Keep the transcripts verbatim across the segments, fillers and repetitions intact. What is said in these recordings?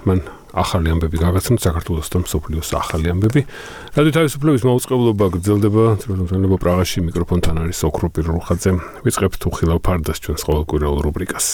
მან ახალი ამბები გაგაცნო საქართველოსთან მსოფლიოს ახალი ამბები. რადიო თავისუფლების მაუწყებლობა გრძელდება, თვითმფრინავობა პრაღაში მიკროფონთან არის ოქრო პირრუხაძე. ვიწყებთ უხილავ ფარდას ჩვენს ყოველკვირეულ რუბრიკას.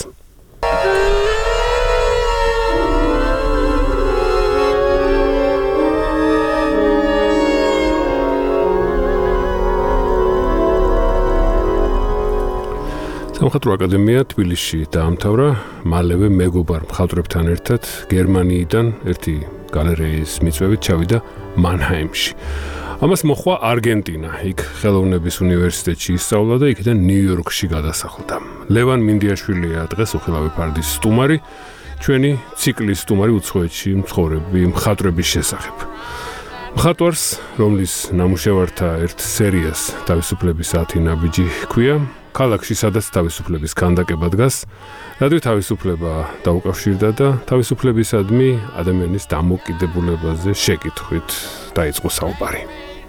სამხატვრო აკადემია თბილისში დაამთავრა, მალევე მეგობარ მხატვრებთან ერთად გერმანიიდან ერთი გალერეის მიწვევით ჩავიდა მანჰაიმში. ამას მოხვა არგენტინა, იქ ხელოვნების უნივერსიტეტში ისწავლა და იქიდან ნიუ-იორკში გადასახლდა. ლევან მინდიაშვილია დღეს უხილავი ფარდის სტუმარი, ჩვენი ციკლის სტუმარი უცხოეთში მცხოვრები მხატვრების შესახებ. მხატვარს, რომლის ნამუშევართა ერთ სერიას თავისუფლების ათი ნაბიჯი ჰქვია, ქალაქში, სადაც თავისუფლების ქანდაკება დგას, რადიო თავისუფლება დაუკავშირდა და თავისუფლებისადმი ადამიანის დამოკიდებულებაზე შეკითხვით დაიწყო საუბარი.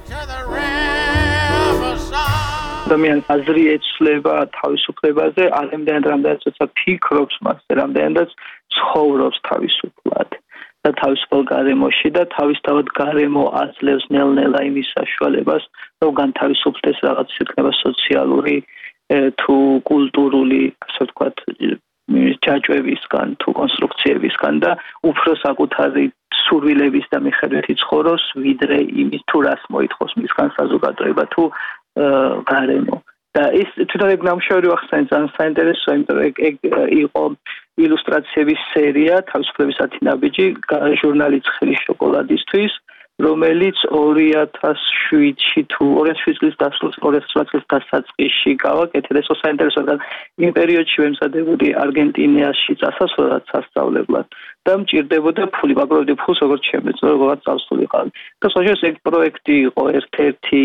ადამიანს აზრი ეცვლება თავისუფლებაზე, ამდენად რამდენად როცა ფიქრობს მასზე, რამდენადაც ცხოვრობს თავისუფლად და თავისუფალ გარემოში და თავისთავად გარემო აძლევს ნელ-ნელა იმის საშუალებას, რომ განთავისუფლდეს რაღაც იქნება სოციალური თუ კულტურული, ასე ვთქვათ, ჯაჭვებისგან, თუ კონსტრუქციებისგან და უფრო საკუთარი სურვილების და მიხედვით იცხოვროს, ვიდრე იმის თუ რას მოითხოვს მისგან საზოგადოება თუ გარემო. და ის თვითონ ეგ ნამუშევარი ვახსენე ძალიან საინტერესო, იმიტომ რომ ეგ იყო ილუსტრაციების სერია თავისუფლების ათი ნაბიჯი ჟურნალი ცხელი შოკოლადისთვის, რომელიც ორი ათას შვიდში თუ ორი ათას შვიდ წლის დასრულს ორი ათას ოთხ წლის დასაწყისში გავაკეთე და ეს საინტერესო რადგან იმ პერიოდში ვემზადებოდი არგენტინაში წასასვლელად სასწავლებლად და მჭირდებოდა ფული, ვაგროვდი ფულს როგორც შემეძლო, როგორც წავსულიყავი. და სწორედ ეგ პროექტი იყო ერთ-ერთი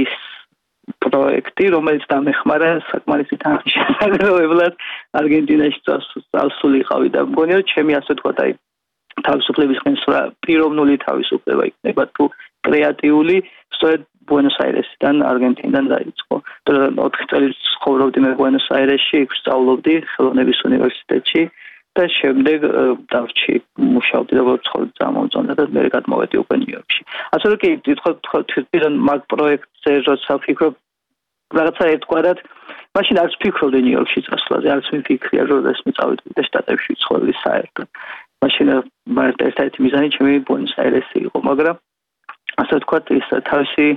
პროექტი, რომელიც დამეხმარა საკმარისი თანხის შესაძლებლად არგენტინაში წავსულიყავი და მგონი რომ ჩემი ასე ვთქვათ აი თავისუფლების ყენსვრა პიროვნული თავისუფლება იქნება თუ კრეატიული, სწორედ ბუენოს-აირესიდან, არგენტინიდან დაიწყო. ოთხი წელი ცხოვრობდი მე ბუენოს-აირესში, იქ ვსწავლობდი ხელოვნების უნივერსიტეტში და შემდეგ დავრჩი, მუშაობდი და ვცხოვრობდი წამომწონდა და მე გადმოვედი უკვე ნიუ-იორკში. ასე რომ კი ვთქვათ თვითონ მაგ პროექტზე როცა ვფიქრობ, რაღაცა ერთგვარად მაშინ არც ვფიქრობდი ნიუ-იორკში წასვლაზე, არც მიფიქრია რომ ეს მეწავედი და შტატებში ვცხოვრდი საერთოდ. მაშინ ერთ-ერთი მიზანი ჩემი ბუენოს-აირესი იყო, მაგრამ ასე ვთქვათ, ის თავისი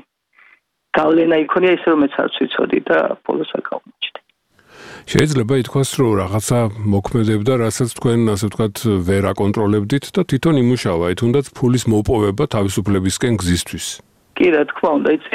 გავლენა იქონია ისე რომ მეც არც ვიცოდი და ბოლოს აკავმოჩდი. შეიძლება ითქვას, რომ რაღაცა მოქმედებდა, რასაც თქვენ ასე ვთქვათ ვერ აკონტროლებდით და თვითონ იმუშავა, თუნდაც ფულის მოპოვება თავისუფლებისკენ გზისთვის. კი, რა თქმა უნდა, იცი,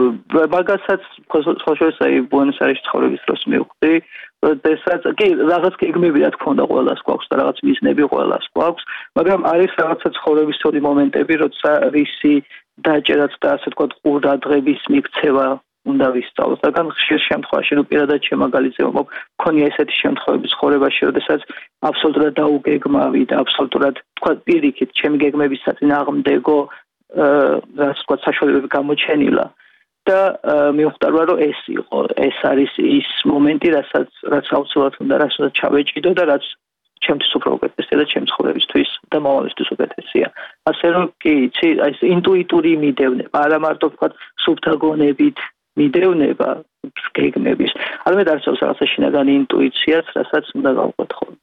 მაგასაც ხოლმე აი ბუენოს-აირესში ცხოვრების დროს მივხვდი, როდესაც კი რაღაც გეგმები რა თქმა უნდა ყველას გვაქვს და რაღაც მიზნები ყველას გვაქვს, მაგრამ არის რაღაცა ცხოვრებისეული მომენტები, როცა რისი დაჭერაც და ასე ვთქვათ ყურადღების მიქცევა უნდა ვისწავლოთ. რადგან ხშირ შემთხვევაში, ნუ პირადად შემაგალითზე მქონია ესეთი შემთხვევები ცხოვრებაში, როდესაც აბსოლუტურად დაუგეგმავი და აბსოლუტურად ვთქვათ პირიქით, ჩემი გეგმების საწინააღმდეგო რაც ვთქვათ საშუალებები გამოჩენილა. და მივხვდარმა რომ ეს იყო, ეს არის ის მომენტი, რასაც რაც აუცილებლად უნდა რასაც ჩავეჭიდო და რაც ჩემთვის უფრო უკეთესია და ჩემს ცხოვრებისთვის და მომავალისთვის უკეთესია. ასე რომ კი, იცი, აი ეს ინტუიტური მიდევნება, არა მარტო ვთქვათ სუფთა გონებით მიდევნება გეგმების, არამედ არსებობს რაღაცა შინაგანი ინტუიციაც, რასაც უნდა გავყვეთ ხოლმე.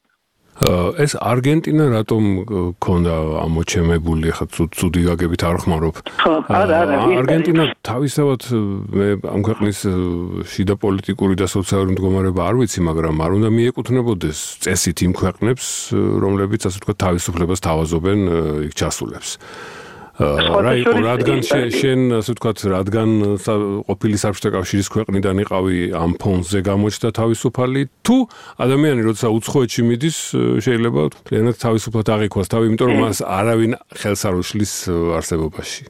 ეს არგენტინა რატომ ქონდა ამოჩემებული, ხა ცუდი გაგებით არ ხმარობ. არა, არა. არგენტინა თავისთავად მე ამ ქვეყნის შიდა პოლიტიკური და სოციალური მდგომარეობა არ ვიცი, მაგრამ არ უნდა მიეკუთვნებოდეს წესით იმ ქვეყნებს, რომლებიც ასე ვთქვათ თავისუფლებას თავაზობენ იქ ჩასულებს. რა იყო, რადგან შენ ასე ვთქვათ, რადგან ყოფილი საბჭოთა კავშირის ქვეყნიდან იყავი ამ ფონზე გამოჩნდა თავისუფალი, თუ ადამიანი როცა უცხოეთში მიდის, შეიძლება მთლიანად თავისუფლად აღიქვას თავი, იმიტომ რომ მას არავინ ხელს არ უშლის არსებობაში.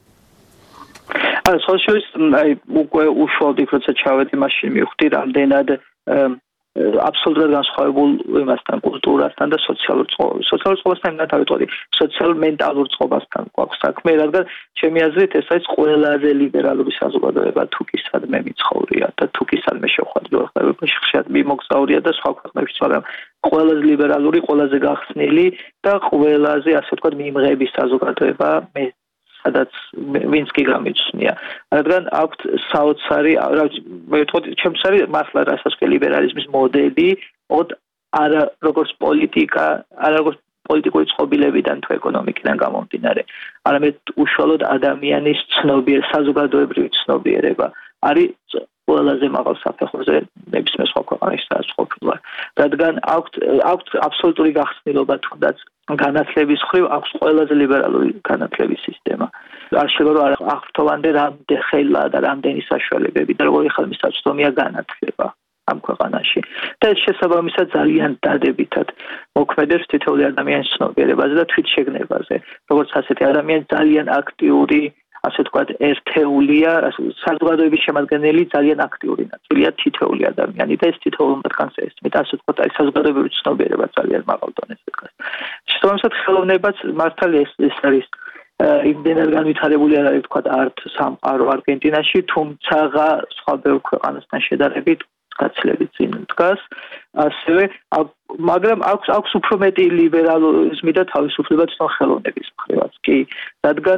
აა, სოციალისტ აი უკვე უშუალოდ როცა ჩავედი, მაშინ მივხვდი რამდენად აბსოლუტურად განსხვავებულ იმასთან, კულტურასთან და სოციალურ წყობასთან. სოციალურ წყობასთან იმდან დავიტყოდი, სოციალ-მენტალურ წყობასთან გვაქვს საქმე, რადგან ჩემი აზრით ეს არის ყველაზე ლიბერალური საზოგადოება თუკისადმე მიცხოვრია და თუკისადმე შევხვდები ხლებებში ხშირად მიმოგზაურია და სხვა ქვეყნებშიც, მაგრამ ყველაზე ლიბერალური, ყველაზე გახსნილი და ყველაზე, ასე ვთქვათ, მიმღების საზოგადოება მე სადაც ვინც კი გამიჩნია. რადგან აქვთ საოცარი, რა ვიცი, მე ვთქვი, ჩემს არის მართლა რასაც კი ლიბერალიზმის მოდელი, ოდ არა როგორც პოლიტიკა, არა როგორც პოლიტიკური წყობილებიდან თუ ეკონომიკიდან გამომდინარე, არამედ უშუალოდ ადამიანის ცნობიერ, საზოგადოებრივი ცნობიერება არის ყველაზე მაღალ საფეხურზე ნებისმიერ სხვა ქვეყანაში სადაც ყოფილა. რადგან აქვთ აქვთ აბსოლუტური გახსნილობა თუნდაც განათლების მხრივ აქვს ყველაზე ლიბერალური განათლების სისტემა. არ შეიძლება რომ აღფრთოვანდე რამდენი ხელა და რამდენი საშუალებები და როგორი ხელმისაწვდომია განათლება ამ ქვეყანაში. და ეს შესაბამისად ძალიან დადებითად მოქმედებს თითოეული ადამიანის ცნობიერებაზე და თვითშეგნებაზე. როგორც ასეთი ადამიანი ძალიან აქტიური, ასე ვთქვათ, ერთეულია, საზოგადოების შემადგენელი ძალიან აქტიური ნაწილია თითოეული ადამიანი და ეს თითოეულ მათგანს ესმით, ასე ვთქვათ, აი საზოგადოებრივი ცნობიერება ძალიან მაღალ დონეზე დგას. შესაბამისად ხელოვნებაც მართალია ეს ეს არის იმდენად განვითარებული არ არის ვთქვათ ართ სამყარო არგენტინაში, თუმცა სხვა ბევრ ქვეყანასთან შედარებით გაცილებით წინ დგას. ასევე მაგრამ აქვს აქვს უფრო მეტი ლიბერალიზმი და თავისუფლება თვითონ ხელოვნების მხრივაც კი, რადგან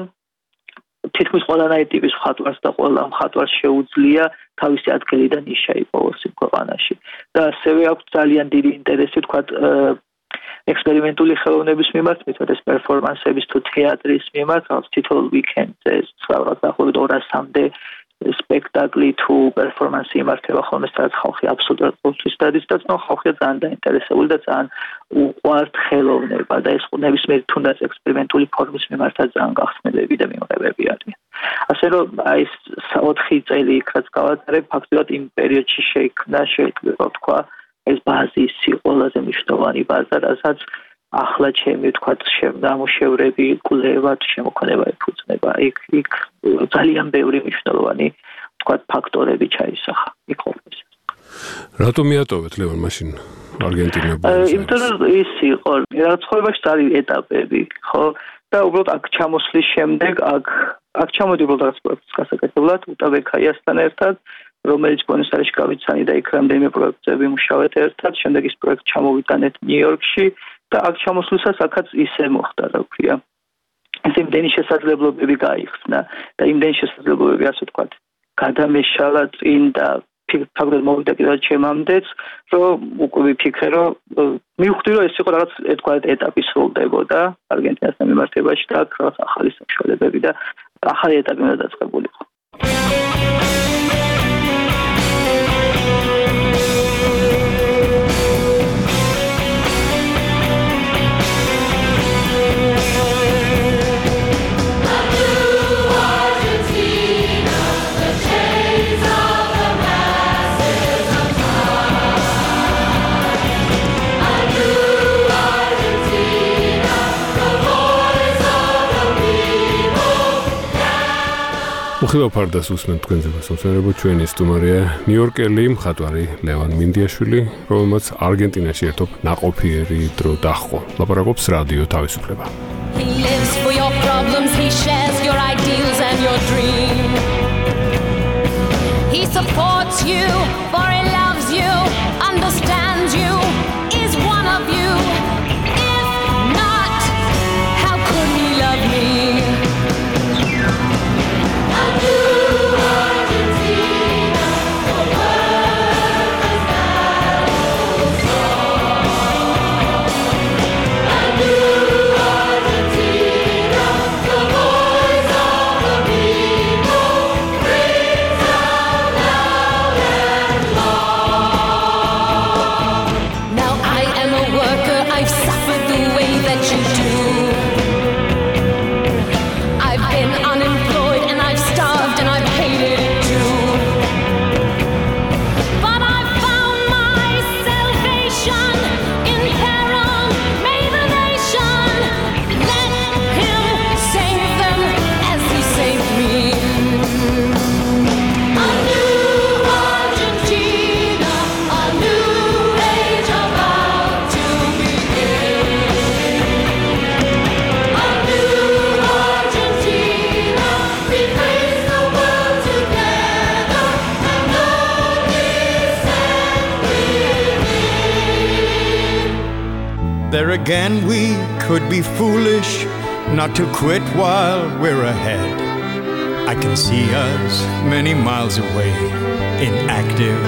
თითქმის ყველანაირი ტიპის მხატვარს და ყველა მხატვარს შეუძლია თავისი ადგილი და ნიშა იპოვოს იმ ქვეყანაში. და ასევე აქვს ძალიან დიდი ინტერესი ვთქვათ ექსპერიმენტული ხელოვნების მიმართ, მithot ეს პერფორმანსების თუ თეატრის მიმართ, რაღაც თითოეულ ვიკენდზე რაღაც დაახლოებით ორასამდე სპექტაკლი თუ პერფორმანსი იმართება ხოლმე, სადაც ხალხი აბსოლუტურად ყოველთვის დადის და ცნო ხალხია ძალიან დაინტერესებული და ძალიან უყვართ ხელოვნება და ეს ნებისმიერ თუნდაც ექსპერიმენტული ფორმის მიმართაც ძალიან გახსნილები და მიმღებები არიან. ასე რომ აი ეს ოთხი წელი იქ რაც გავატარებ, ფაქტობრივად იმ პერიოდში შეიქმნა, შეიძლება ვთქვა, ეს ბაზისი, ყველაზე მნიშვნელოვანი ბაზა, რასაც ახლა ჩემი ვთქვათ შემდამუშევრები კვლევად შემოქმედება ეფუძნება. იქ იქ ძალიან ბევრი მნიშვნელოვანი ვთქვათ ფაქტორები ჩაისახა იქ ყოფნის. რატომ მიატოვეთ ლევან მაშინ არგენტინა? იმიტომ რომ ის იყო, რა ცხოვრებაში არის ეტაპები, ხო? და უბრალოდ აქ ჩამოსვლის შემდეგ აქ აქ ჩამოდი უბრალოდ რაღაც პროექტის გასაკეთებლად უტაბეკაიასთან ერთად, რომელიც ბუენოს-აირესში გავიცანი და იქ რამდენიმე პროექტზე ვიმუშავეთ ერთად, შემდეგ ის პროექტი ჩამოვიტანეთ ნიუ-იორკში და აქ ჩამოსვლისას აქაც ისე მოხდა, რა ვქვია. ეს იმდენი შესაძლებლობები გაიხსნა და იმდენი შესაძლებლობები, ასე ვთქვათ, გადამეშალა წინ და ფაქტობრივად მოვიდა კიდევ ჩემამდეც, რომ უკვე ვიფიქრე, რომ მივხვდი, რომ ეს იყო რაღაც ერთგვარი ეტაპი სრულდებოდა არგენტინასთან მიმართებაში და აქ რაღაც ახალი საშუალებები და ახალი ეტაპი უნდა დაწყებულიყო. უხილავ ფარდას უსმენთ თქვენზე მოსამსახურებო ჩვენი სტუმარია ნიუ-იორკელი მხატვარი ლევან მინდიაშვილი, რომელმაც არგენტინაში ერთობ ნაყოფიერი დრო დაჰყო. ლაპარაკობს რადიო თავისუფლება. He lives for your problems, he shares your ideals and your dreams. He supports you, for he loves you, understands you, is one of you. If not, how could he love me? Again we could be foolish not to quit while we're ahead. I can see us many miles away, inactive,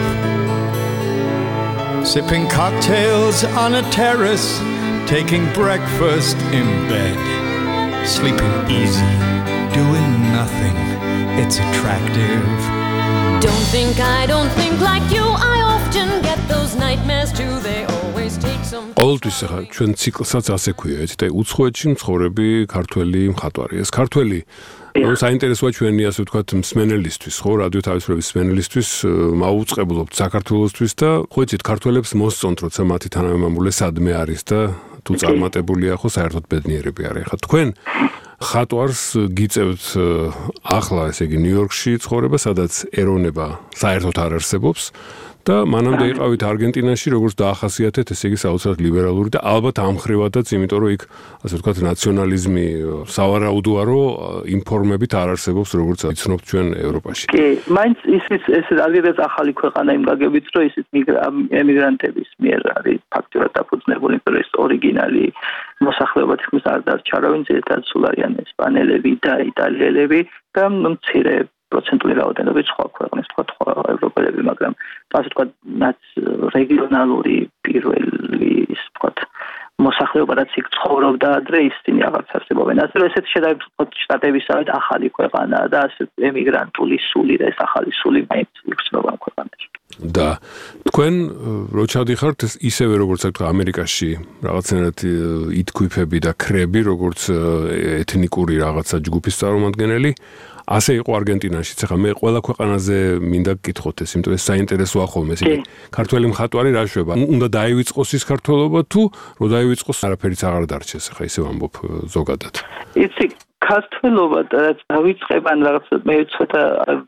sipping cocktails on a terrace, taking breakfast in bed, sleeping easy, doing nothing. It's attractive. Don't think I don't think like you. I often get those nightmares too. They always take some. ყოველთვის ახლა ჩვენ ციკლსაც ასე ქვია, έτσι და უცხოეთში მცხოვრები ქართველი მხატვარი. ეს ქართველი ნუ საინტერესოა ჩვენი ასე ვთქვათ მსმენელისთვის, ხო, რადიო თავისუფლების მსმენელისთვის მაუწყებლობთ საქართველოსთვის და ხო იცით ქართველებს მოსწონთ, როცა მათი თანამემამულე სადმე არის და თუ წარმატებულია, ხო, საერთოდ ბედნიერები არის. ახლა თქვენ ხატვარს გიწევთ ახლა ესე იგი ნიუ-იორკში ცხოვრება, სადაც ეროვნება საერთოდ არ არსებობს და მანამდე იყავით არგენტინაში, როგორც დაახასიათეთ, ესე იგი საოცრად ლიბერალური და ალბათ ამხრივადაც, იმიტომ რომ იქ ასე ვთქვათ ნაციონალიზმი სავარაუდოა, რომ იმ ფორმებით არ არსებობს, როგორც იცნობთ ჩვენ ევროპაში. კი, მაინც ისიც ეს რადგანაც ახალი ქვეყანა იმ გაგებით, რომ ისიც ემიგრანტების მიერ არის ფაქტურად დაფუძნებული, რომ ეს ორიგინალი მოსახლეობა თითქმის არ დარჩა, ვინც ერთად სულ არიან ესპანელები და იტალიელები და მცირე პროცენტული რაოდენობით სხვა ქვეყნის, სხვა ევროპელები, მაგრამ ასე ვთქვათ, რეგიონალური პირველი ის ვთქვათ მოსახლეობა რაც იქ ცხოვრობდა ადრე ისინი აღარც არსებობენ. ასე რომ ესეთი შედარებით შტატებისავით ახალი ქვეყანაა და ასე ემიგრანტული სული და ეს ახალი სული მაინც იხსნება ქვეყანაში. და თქვენ რო ჩადიხართ ისევე როგორც აქ ამერიკაში რაღაცნაირად ითქვიფები და ქრები როგორც ეთნიკური რაღაცა ჯგუფის წარმომადგენელი, ასე იყო არგენტინაშიც. ახლა მე ყველა ქვეყანაზე მინდა გკითხოთ ეს, იმიტომ ეს საინტერესოა ხოლმე. ესე იგი, ქართველი მხატვარი რა შვება? უნდა დაივიწყოს ის ქართველობა თუ რო დაივიწყოს არაფერიც აღარ დარჩეს, ახლა ისე ვამბობ ზოგადად. იცი, ქართველობა რაც დავიწყებ ან რაღაც მე ცოტა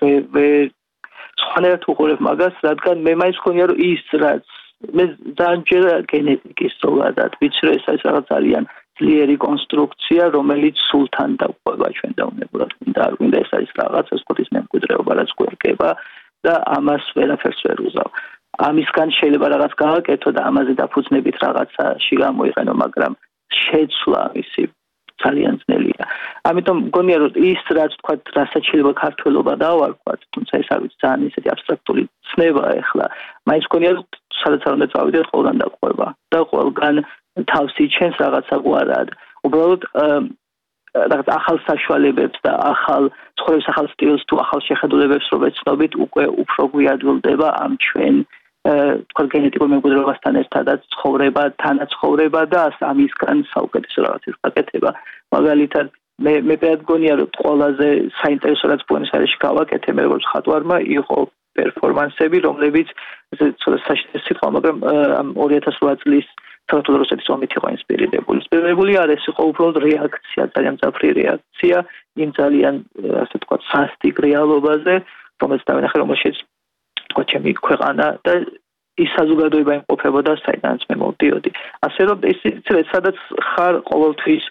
სხვანაირად უყურებ მაგას, რადგან მე მაინც მგონია რომ ის რაც მე ძალიან გენეტიკის ზოგადად ვიცი რომ ეს არის რაღაც ძალიან ძლიერი კონსტრუქცია, რომელიც სულთან დაყვება ჩვენ დაუნებურად. მინდა არ მინდა ეს არის რაღაც ასკოტის მემკვიდრეობა, რაც გვერგება და ამას ვერაფერს ვერ უზავ. ამისგან შეიძლება რაღაც გავაკეთო და ამაზე დაფუძნებით რაღაცაში გამოიყენო, მაგრამ შეცვლა მისი ძალიან ძნელია. ამიტომ მგონია რომ ის რაც თქვა რასაც შეიძლება ქართველობა დავარქვათ, თუმცა ეს არის ძალიან ისეთი აბსტრაქტული ცნება ახლა. მაინც მგონია რომ სადაც არ უნდა წავიდეთ, ყველგან დაყვება და ყველგან თავს იჩენს რაღაცა გვარად. უბრალოდ რაღაც ახალ საშუალებებს და ახალ ცხოვრების ახალ სტილს თუ ახალ შეხედულებებს რო ვეცნობით, უკვე უფრო გვიადვილდება ამ ჩვენ თქვა გენეტიკურ მემკვიდრეობასთან ერთადაც ცხოვრება, თანაცხოვრება და ამისგან საუკეთესო რაღაცის გაკეთება. მაგალითად, მე მე მგონია რომ ყველაზე საინტერესო რაც ბუენოს აირესში გავაკეთე მე როგორც ხატვარმა იყო პერფორმანსები, რომლებიც ცოტა საშინელი სიტყვა, მაგრამ ორი ათას ოთხ წლის საქართველოს რუსეთის ომით იყო ინსპირირებული. ინსპირირებული არ ეს იყო უბრალოდ რეაქცია, ძალიან მძაფრი რეაქცია იმ ძალიან ასე ვთქვათ სასტიკ რეალობაზე, რომელიც დავინახე, რომელშიც თქვა ჩემი ქვეყანა და ის საზოგადოება იმყოფებოდა, საიდანაც მე მოვდიოდი. ასე რომ ის ცდილობ სადაც ხარ ყოველთვის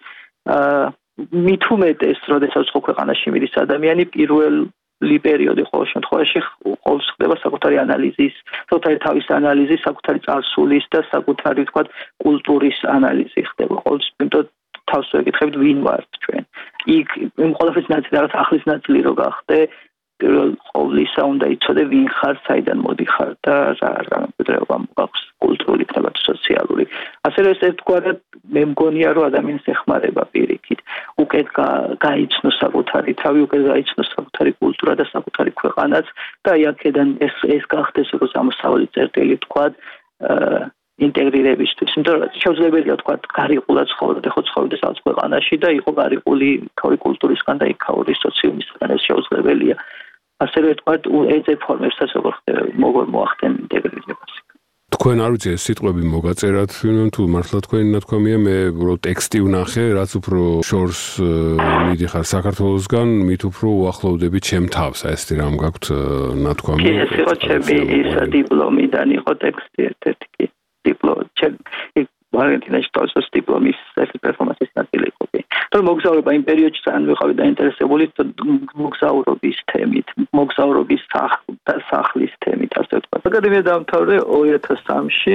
მით უმეტეს, როდესაც ხო ქვეყანაში მიდის ადამიანი პირველი პერიოდი ყოველ შემთხვევაში ყოველს ხდება საკუთარი ანალიზის, საკუთარი თავის ანალიზის, საკუთარი წარსულის და საკუთარი თქვა კულტურის ანალიზი ხდება. ყოველს იმიტომ თავს ვეკითხებით ვინ ვართ ჩვენ. იქ იმ ყველაფრის ნაწილი რაღაც ახლის ნაწილი რო გახდე, პირველ ყოვლისა უნდა იცოდე ვინ ხარ, საიდან მოდიხარ და რა რა მემკვიდრეობა მოაქვს კულტურული და სოციალური. ასე რომ ეს ერთგვარად მე მგონია რომ ადამიანს ეხმარება პირიქით. უკეთ გაიცნო საკუთარი თავი, უკეთ გაიცნო საკუთარი კულტურა და საკუთარი ქვეყანაც და აი აქედან ეს ეს გახდეს როგორც ამოსავალი წერტილი თქვა ინტეგრირებისთვის. იმიტომ რომ შეუძლებელია თქვა გარიყულად ცხოვრობდე ხო ცხოვრობდე სადაც ქვეყანაში და იყო გარიყული თავი კულტურისგან და იქაური სოციუმისგან ეს შეუძლებელია. ასე რომ თქვა ეძე ფორმებსაც როგორ ხდება როგორ მოახდენ ინტეგრირებას. თქვენ არ ვიცი ეს სიტყვები მოგაწერათ თუ მართლა თქვენი ნათქვამია, მე უბრალოდ ტექსტი ვნახე, რაც უფრო შორს მიდიხარ საქართველოსგან, მით უფრო უახლოვდები ჩემ თავს, აი ესეთი რამ გაქვთ ნათქვამი. კი, ეს იყო ჩემი ის დიპლომიდან იყო ტექსტი ერთ-ერთი კი დიპლომი ჩემი არგენტინაში თავის დიპლომის ეს პერფორმანსის ნაწილი იყო. რომ მოგზაურობა იმ პერიოდში ძალიან ვიყავი დაინტერესებული მოგზაურობის თემით, მოგზაურობის სახლის თემით, ასე ვთქვათ. აკადემია დაამთავრე ორი ათას სამში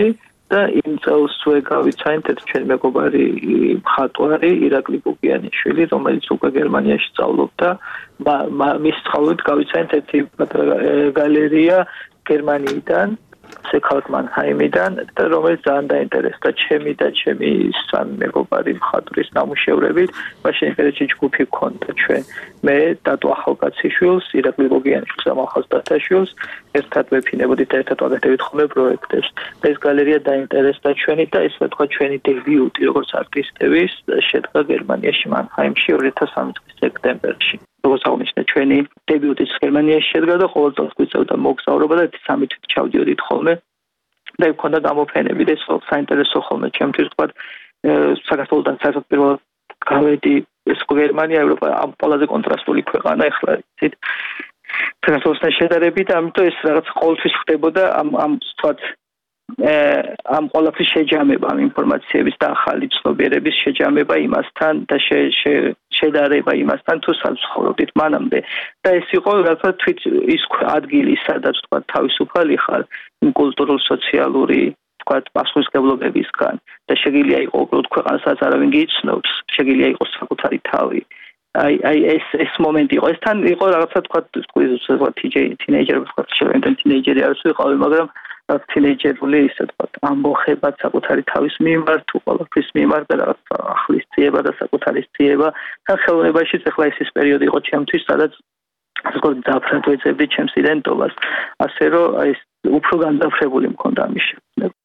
და იმ წელსვე გავიცანით ერთ ჩვენი მეგობარი მხატვარი ირაკლი ბუკიანიშვილი, რომელიც უკვე გერმანიაში სწავლობდა. მის სწავლით გავიცანით ერთი გალერეა გერმანიიდან, ქალაქ მანჰაიმიდან, და რომელიც ძალიან დაინტერესდა ჩემი და ჩემი სამი მეგობარი მხატვრის ნამუშევრებით. მაშინ პერიოდში ჯგუფი გქონდა ჩვენ. მე დატო ახალკაციშვილს, ირაკლი ბუკიანიშვილს და მახალ დათაშვილს ერთად ვეფინებოდით და ერთად ვაკეთებდით ხოლმე პროექტებს. და ეს გალერეა დაინტერესდა ჩვენი და ესე ვთქვა ჩვენი დებიუტი როგორც არტისტების შედგა გერმანიაში მანჰაიმში ორი ათას სამი წლის სექტემბერში. როგორც აღნიშნე, ჩვენი დებიუტიც გერმანიაში შედგა და ყოველ წელს გვიწევდა მოგზაურობა და ერთი სამი თვით ჩავდიოდით ხოლმე და იქონდა გამოფენები და ეს საინტერესო ხოლმე ჩემთვის ვთქვა საქართველოსთან საერთოდ პირველად გავედი ეს გერმანია ევროპა ამ ყველაზე კონტრასტული ქვეყანა ეხლა იცით საქართველოსთან შედარებით, ამიტომ ეს რაღაც ყოველთვის ხდებოდა ამ ამ ვთქვათ ამ ყველაფრის შეჯამება, ამ ინფორმაციების და ახალი ცნობიერების შეჯამება იმასთან და შედარება იმასთან თუ სადაც ცხოვრობდით მანამდე. და ეს იყო რაღაცა თვით ის ადგილი, სადაც ვთქვათ თავისუფალი ხარ იმ კულტურულ სოციალური ვთქვათ პასუხისმგებლობებისგან და შეგიძლია იყო უბრალოდ ქვეყანას სადაც არავინ გიცნობს, შეგიძლია იყოს საკუთარი თავი. აი აი ეს ეს მომენტი იყო. ეს თან იყო რაღაცა ვთქვათ ვთქვათ თინეიჯერი ვთქვათ შევენდენ თინეიჯერი არ ვიყავი, მაგრამ რაც თინეიჯერული ისე ვთქვათ ამბოხება საკუთარი თავის მიმართ, თუ ყველაფრის მიმართ და რაღაც ახლის ძიება და საკუთარი ძიება. თან ხელოვნებაშიც ახლა ეს ის პერიოდი იყო ჩემთვის, სადაც ასე ვთქვათ დაფრად ვეძებდი ჩემს იდენტობას, ასე რომ აი ეს უფრო განზაფხრებული მქონდა ამის შექმნა.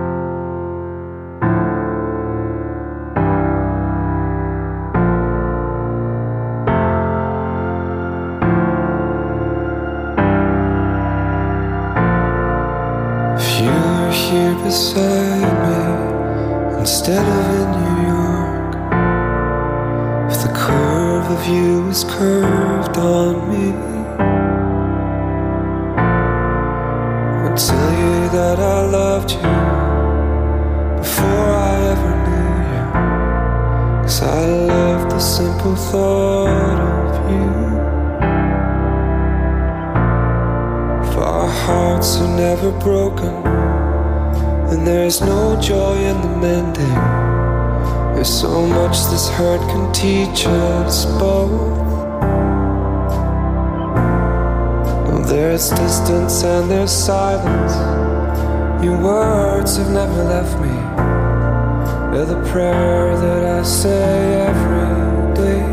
Here beside me instead of in New York, if the curve of you is curved on me, I'd tell you that I loved you before I ever knew you, 'cause I loved the simple thought of you. If our hearts are never broken and there's no joy in the mending, there's so much this hurt can teach us both. Oh, there's distance and there's silence. Your words have never left me. They're the prayer that I say every day.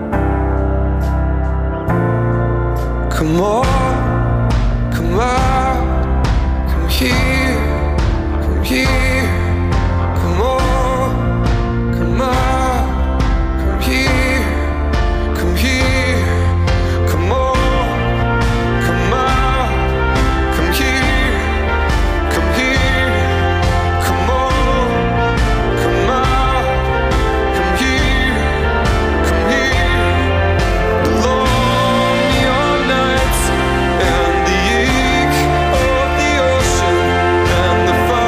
Come on, come on, come here. Here, come on, come on, come here, come here, come on, come on, come here, come here, come on, come on, come here, come here. The long neon nights and the ache of the ocean and the fire.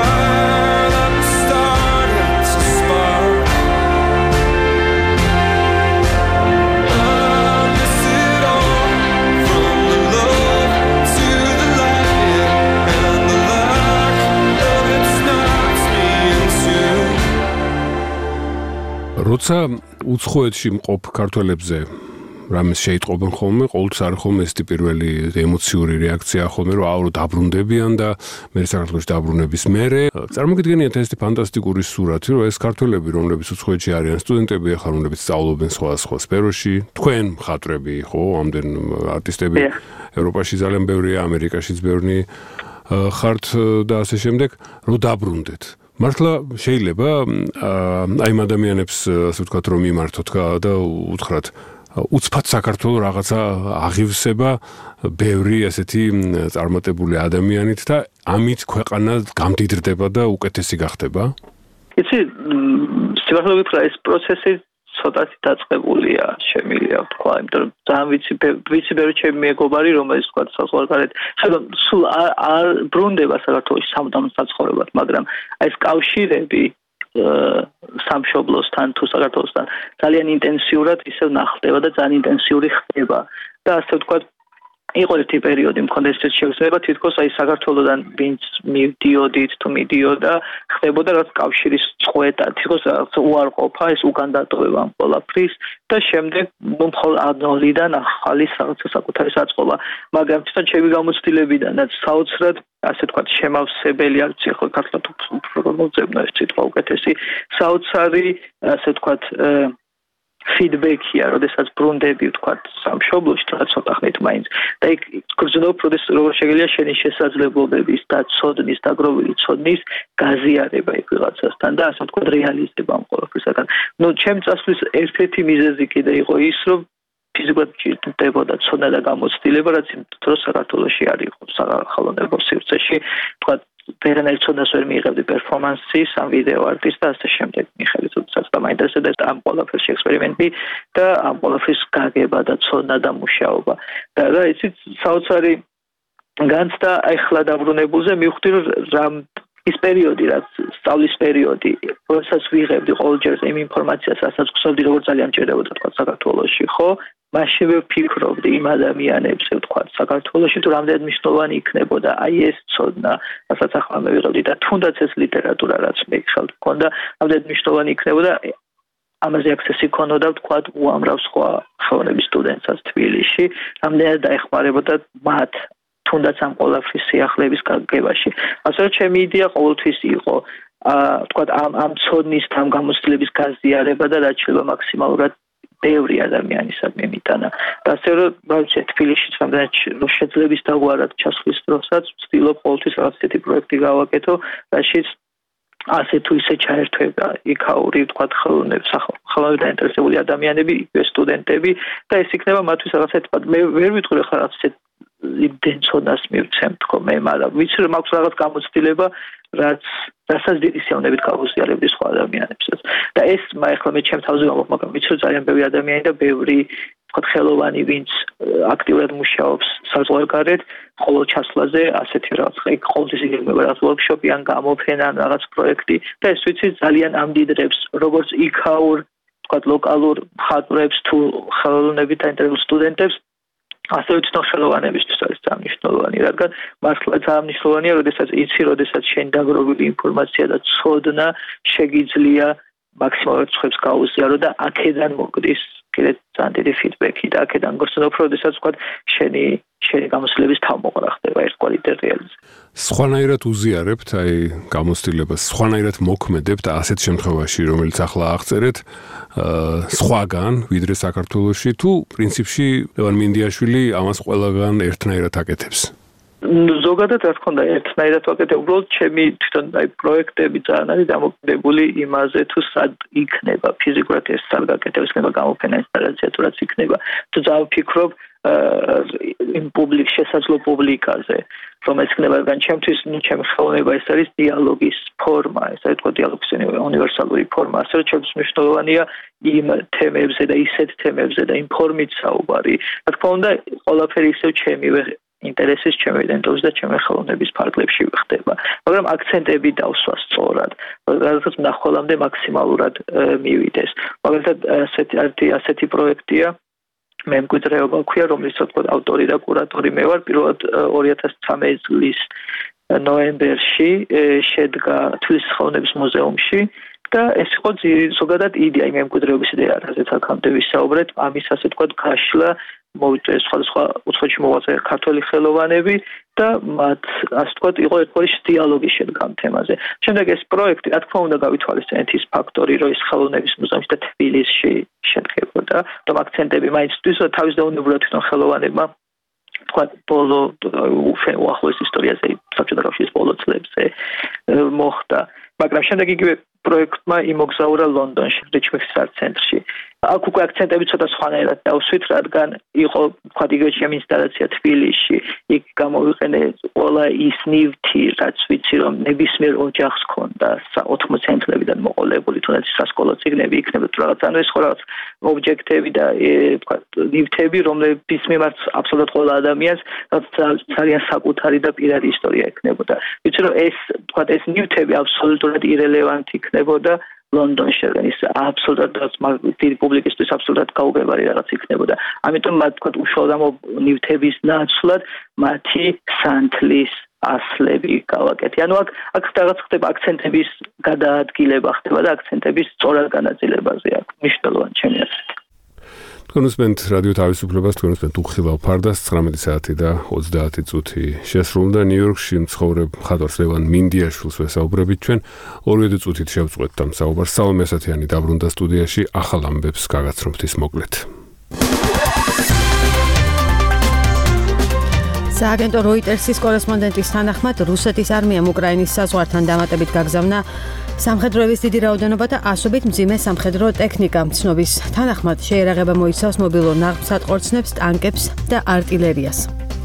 როცა უცხოეთში მყოფ ქართველებზე რამეს შეიტყობენ ხოლმე, ყოველთვის არის ხოლმე ეს პირველი ემოციური რეაქცია ხოლმე, რომ აურო დაბრუნდებიან და მე საქართველოში დაბრუნების მერე წარმოგიდგენიათ ეს ფანტასტიკური სურათი, რომ ეს ქართველები, რომლებიც უცხოეთში არიან სტუდენტები, ახლა რომლებიც სწავლობენ სხვადასხვა სფეროში, თქვენ მხატვრები, ხო, ამდენ არტისტები ევროპაში ძალიან ბევრია, ამერიკაშიც ბევრი ხართ და ასე შემდეგ, რომ დაბრუნდეთ. მართლა შეიძლება აი ამ ადამიანებს ასე ვთქვათ რომ მიმართოთ და უთხრათ უცბად საქართველოს რაღაცა აღივსება ბევრი ასეთი წარმატებული ადამიანით და ამით ქვეყანა გამდიდრდება და უკეთესი გახდება? იცი, სიმართლე გითხრა, ეს პროცესი ცოტათი დაწყებულია, შემილია თქვა, იმიტომ რომ ძალიან ვიცი ვიცი ბევრი ჩემი მეგობარი, რომელიც თქვა საზღვარგარეთ, ხება სულ არ ბრუნდება საქართველოში სამუდამო საცხოვრებლად, მაგრამ აი ეს კავშირები სამშობლოსთან თუ საქართველოსთან ძალიან ინტენსიურად ისევ ნახდება და ძალიან ინტენსიური ხდება და ასე ვთქვათ იყო ერთი პერიოდი მქონდა ეს შევსება თითქოს აი საქართველოსთან ვინც მივდიოდით თუ მიდიოდა ხდებოდა რაც კავშირის წყვეტა თითქოს უარყოფა ეს უკან დატოვება ამ ყველაფრის და შემდეგ ნუ მხოლოდ ანოლიდან ახალი რაღაცა საკუთარი საწყობა მაგრამ თვითონ ჩემი გამოცდილებიდანაც საოცრად ასე თქვათ შემავსებელი არც ხო ქართულად უფრო მოძებნა ეს სიტყვა უკეთესი საოცარი ასე თქვათ feedback-ია, როდესაც ბრუნდები ვთქვათ სამშობლოში, თუმცა ცოტა ხნით მაინც და იქ გრძნობ, როდესაც როგორ შეგიძლია შენი შესაძლებლობების და ცოდნის, დაგროვილი ცოდნის გაზიარება იქ ვიღაცასთან და ასე ვთქვათ რეალიზება ამ ყველაფერსაგან. ნუ ჩემ წასვლის ერთ-ერთი მიზეზი კიდე იყო ის, რომ ფიზიკურად ჭირდებოდა ცოდნა და გამოცდილება, რაც იმ დროს საქართველოში არ იყო სახელმწიფო სივრცეში, ვთქვათ ვერანაირ ცოდნას ვერ მიიღებდი პერფორმანსის, ამ ვიდეო არტისტ და ასე შემდეგ მიხედვით, როდესაც დამაინტერესებდა ამ ყველაფერში ექსპერიმენტი და ამ ყველაფრის გაგება და ცოდნა და მუშაობა. და რა იცით, საოცარი განცდა ახლა დაბრუნებულზე მივხვდი, რომ რამ ის პერიოდი, რაც სწავლის პერიოდი, როდესაც ვიღებდი ყოველჯერ იმ ინფორმაციას, რასაც გსოვდი, როგორ ძალიან ჭირდებოდა თქვა საქართველოში, ხო? მაშინ ვფიქრობდი იმ ადამიანებზე, ვთქვათ, საქართველოში თუ რამდენად მნიშვნელოვანი იქნებოდა აი ეს ცოდნა, რასაც ახლა მე ვიღებდი და თუნდაც ეს ლიტერატურა, რაც მე ხელთ მქონდა, რამდენად მნიშვნელოვანი იქნებოდა ამაზე აქსესი ქონოდა, ვთქვათ, უამრავ სხვა ხელოვნების სტუდენტსაც თბილისში, რამდენად დაეხმარებოდა მათ თუნდაც ამ ყველაფრის სიახლეების გაგებაში. ასე რომ ჩემი იდეა ყოველთვის იყო აა ვთქვათ, ამ ამ ცოდნის და ამ გამოცდილების გაზიარება და რაც შეიძლება მაქსიმალურად ბევრი ადამიანისადმი მიტანა. და ასე რომ ბავშვი თბილისში რამდენად შეძლების დაგვარად ჩასვლის დროსაც ვცდილობ ყოველთვის რაღაც ისეთი პროექტი გავაკეთო, რაშიც ასე თუ ისე ჩაერთვება იქაური ვთქვათ ხელოვნების სახელმწიფო დაინტერესებული ადამიანები, სტუდენტები და ეს იქნება მათთვის რაღაც ეთპად მე ვერ ვიტყვი ხარ რაღაც ისეთ იმდენ ცოდნას მივცემთ ხო მე, მაგრამ ვიცი რომ მაქვს რაღაც გამოცდილება, რაც რასაც დიდი სიამოვნებით გავუზიარებდი სხვა ადამიანებსაც. და ეს ახლა მე ჩემ თავზე ვამბობ, მაგრამ ვიცი რომ ძალიან ბევრი ადამიანი და ბევრი ვთქვათ ხელოვანი, ვინც აქტიურად მუშაობს საზღვარგარეთ, ყოველ ჩასვლაზე ასეთი რაღაც იქ ყოველთვის იგეგმება რაღაც ვორქშოპი ან გამოფენა ან რაღაც პროექტი და ეს ვიცი ძალიან ამდიდრებს როგორც იქაურ ვთქვათ ლოკალურ მხატვრებს თუ ხელოვნებით დაინტერესებულ სტუდენტებს ასევე თვითონ ხელოვანებისთვის არის ძალიან მნიშვნელოვანი, რადგან მართლა ძალიან მნიშვნელოვანია, როდესაც იცი, როდესაც შენ დაგროვილი ინფორმაცია და ცოდნა შეგიძლია მაქსიმალურად სხვებს გაუზიარო და აქედან მოგდის კიდე ძალიან დიდი ფიდბექი და აქედან გრძნობ, როდესაც ვთქვათ შენი შენი გამოცდილების თავმოყრა ხდება ერთგვარი რეალიზება. სხვანაირად უზიარებთ აი გამოცდილებას, სხვანაირად მოქმედებთ ასეთ შემთხვევაში, რომელიც ახლა აღწერეთ, სხვაგან, ვიდრე საქართველოში, თუ პრინციპში ლევან მინდიაშვილი ამას ყველაგან ერთნაირად აკეთებს. ზოგადად რა თქმა უნდა ერთნაირად ვაკეთებ, უბრალოდ ჩემი თვითონ აი პროექტები ძალიან არის დამოკიდებული იმაზე, თუ სად იქნება ფიზიკურად ეს სად გაკეთებს, იქნება გამოფენა ინსტალაცია თუ რაც იქნება. თუ ძალიან ვფიქრობ იმ პუბლიკ შესაძლო პუბლიკაზე, რომელიც იქნება, რადგან ჩემთვის, ნუ ჩემი ხელოვნება ეს არის დიალოგის ფორმა, ეს არის თქო დიალოგის უნივერსალური ფორმა, ასე რომ ჩემთვის მნიშვნელოვანია იმ თემებზე და ისეთ თემებზე და იმ ფორმით საუბარი. რა თქმა უნდა, ყველაფერი ისევ ჩემივე ინტერესის, ჩემი იდენტობის და ჩემი ხელოვნების ფარგლებში ხდება. მაგრამ აქცენტები დავსვა სწორად, რადგან მნახველამდე მაქსიმალურად მივიდეს. მაგალითად, ასეთი ასეთი პროექტია მემკვიდრეობა ქვია, რომლის თქო ავტორი და კურატორი მე ვარ, პირველად ორი ათას ცხრამეტი წლის ნოემბერში შედგა თბილისის ხელოვნების მუზეუმში და ეს იყო ზოგადად იდეა, იმ მემკვიდრეობის იდეა, რაზეც აქამდე ვისაუბრეთ, ამის ასე თქვა გაშლა მოვიწერე სხვადასხვა უცხოეთში მოღვაწე ქართველი ხელოვანები და მათ ასე ვთქვათ იყო ერთგვარი დიალოგი შედგა ამ თემაზე. შემდეგ ეს პროექტი, რა თქმა უნდა, გავითვალისწინეთ ის ფაქტორი, რომ ის ხელოვნების მუზეუმში და თბილისში შედგებოდა. და აქცენტები მაინც თვითონ თავის დაუნებურად თვითონ ხელოვანებმა ვთქვათ ბოლო უახლოეს ისტორიაზე, საბჭოთა კავშირის ბოლო წლებზე მოხდა. მაგრამ შემდეგ იგივე პროექტმა იმოგზაურა ლონდონში, რიჩმონდის არт-ცენტრში. აქ უკვე აქცენტები ცოტა სხვანაირად დავსვით, რადგან იყო ვთქვათ იგივე ჩემი ინსტალაცია თბილისში, იქ გამოვიყენე ყველა ის ნივთი, რაც ვიცი რომ ნებისმიერ ოჯახს ჰქონდა ოთხმოციანი წლებიდან მოყოლებული, თუნდაც სასკოლო წიგნები იქნება თუ რაღაც ანუ ეს ხო რაღაც ობიექტები და ვთქვათ ნივთები, რომლებიც მიმართ აბსოლუტურად ყველა ადამიანს ძალიან საკუთარი და პირადი ისტორია ექნებოდა. ვიცი რომ ეს ვთქვათ ეს ნივთები აბსოლუტურად ირელევანტი იქნებოდა ლონდონში რადგან ის აბსოლუტურად დიდი პუბლიკისთვის აბსოლუტურად გაუგებარი რაღაც იქნებოდა. ამიტომ მათ თქვა უშუალო ნივთების ნაცვლად მათი სანთლის ასლები გავაკეთე. ანუ აქ აქ რაღაც ხდება აქცენტების გადაადგილება ხდება და აქცენტების სწორად განაწილებაზე აქ მნიშვნელოვანი ჩემი აზრით. თქვენ უსმენთ რადიო თავისუფლებას, თქვენ უსმენთ უხილავ ფარდას, ცხრამეტი საათი და ოცდაათი წუთი შესრულდა. ნიუ-იორკში მცხოვრებ მხატვარს ლევან მინდიაშვილს ვესაუბრებით ჩვენ. ორივე წუთით შევწყვეტთ ამ საუბარს. სალომე ასათიანი დაბრუნდა სტუდიაში, ახალ ამბებს გაგაცნობთ ის მოკლედ. სააგენტო როიტერსის კორესპონდენტის თანახმად, რუსეთის არმიამ უკრაინის საზღვართან დამატებით გაგზავნა სამხედროების დიდი რაოდენობა და ასობით მძიმე სამხედრო ტექნიკა. ცნობის თანახმად, შეერაღება მოიცავს მობილურ ნაღმსატყორცნებს, ტანკებს და არტილერიას.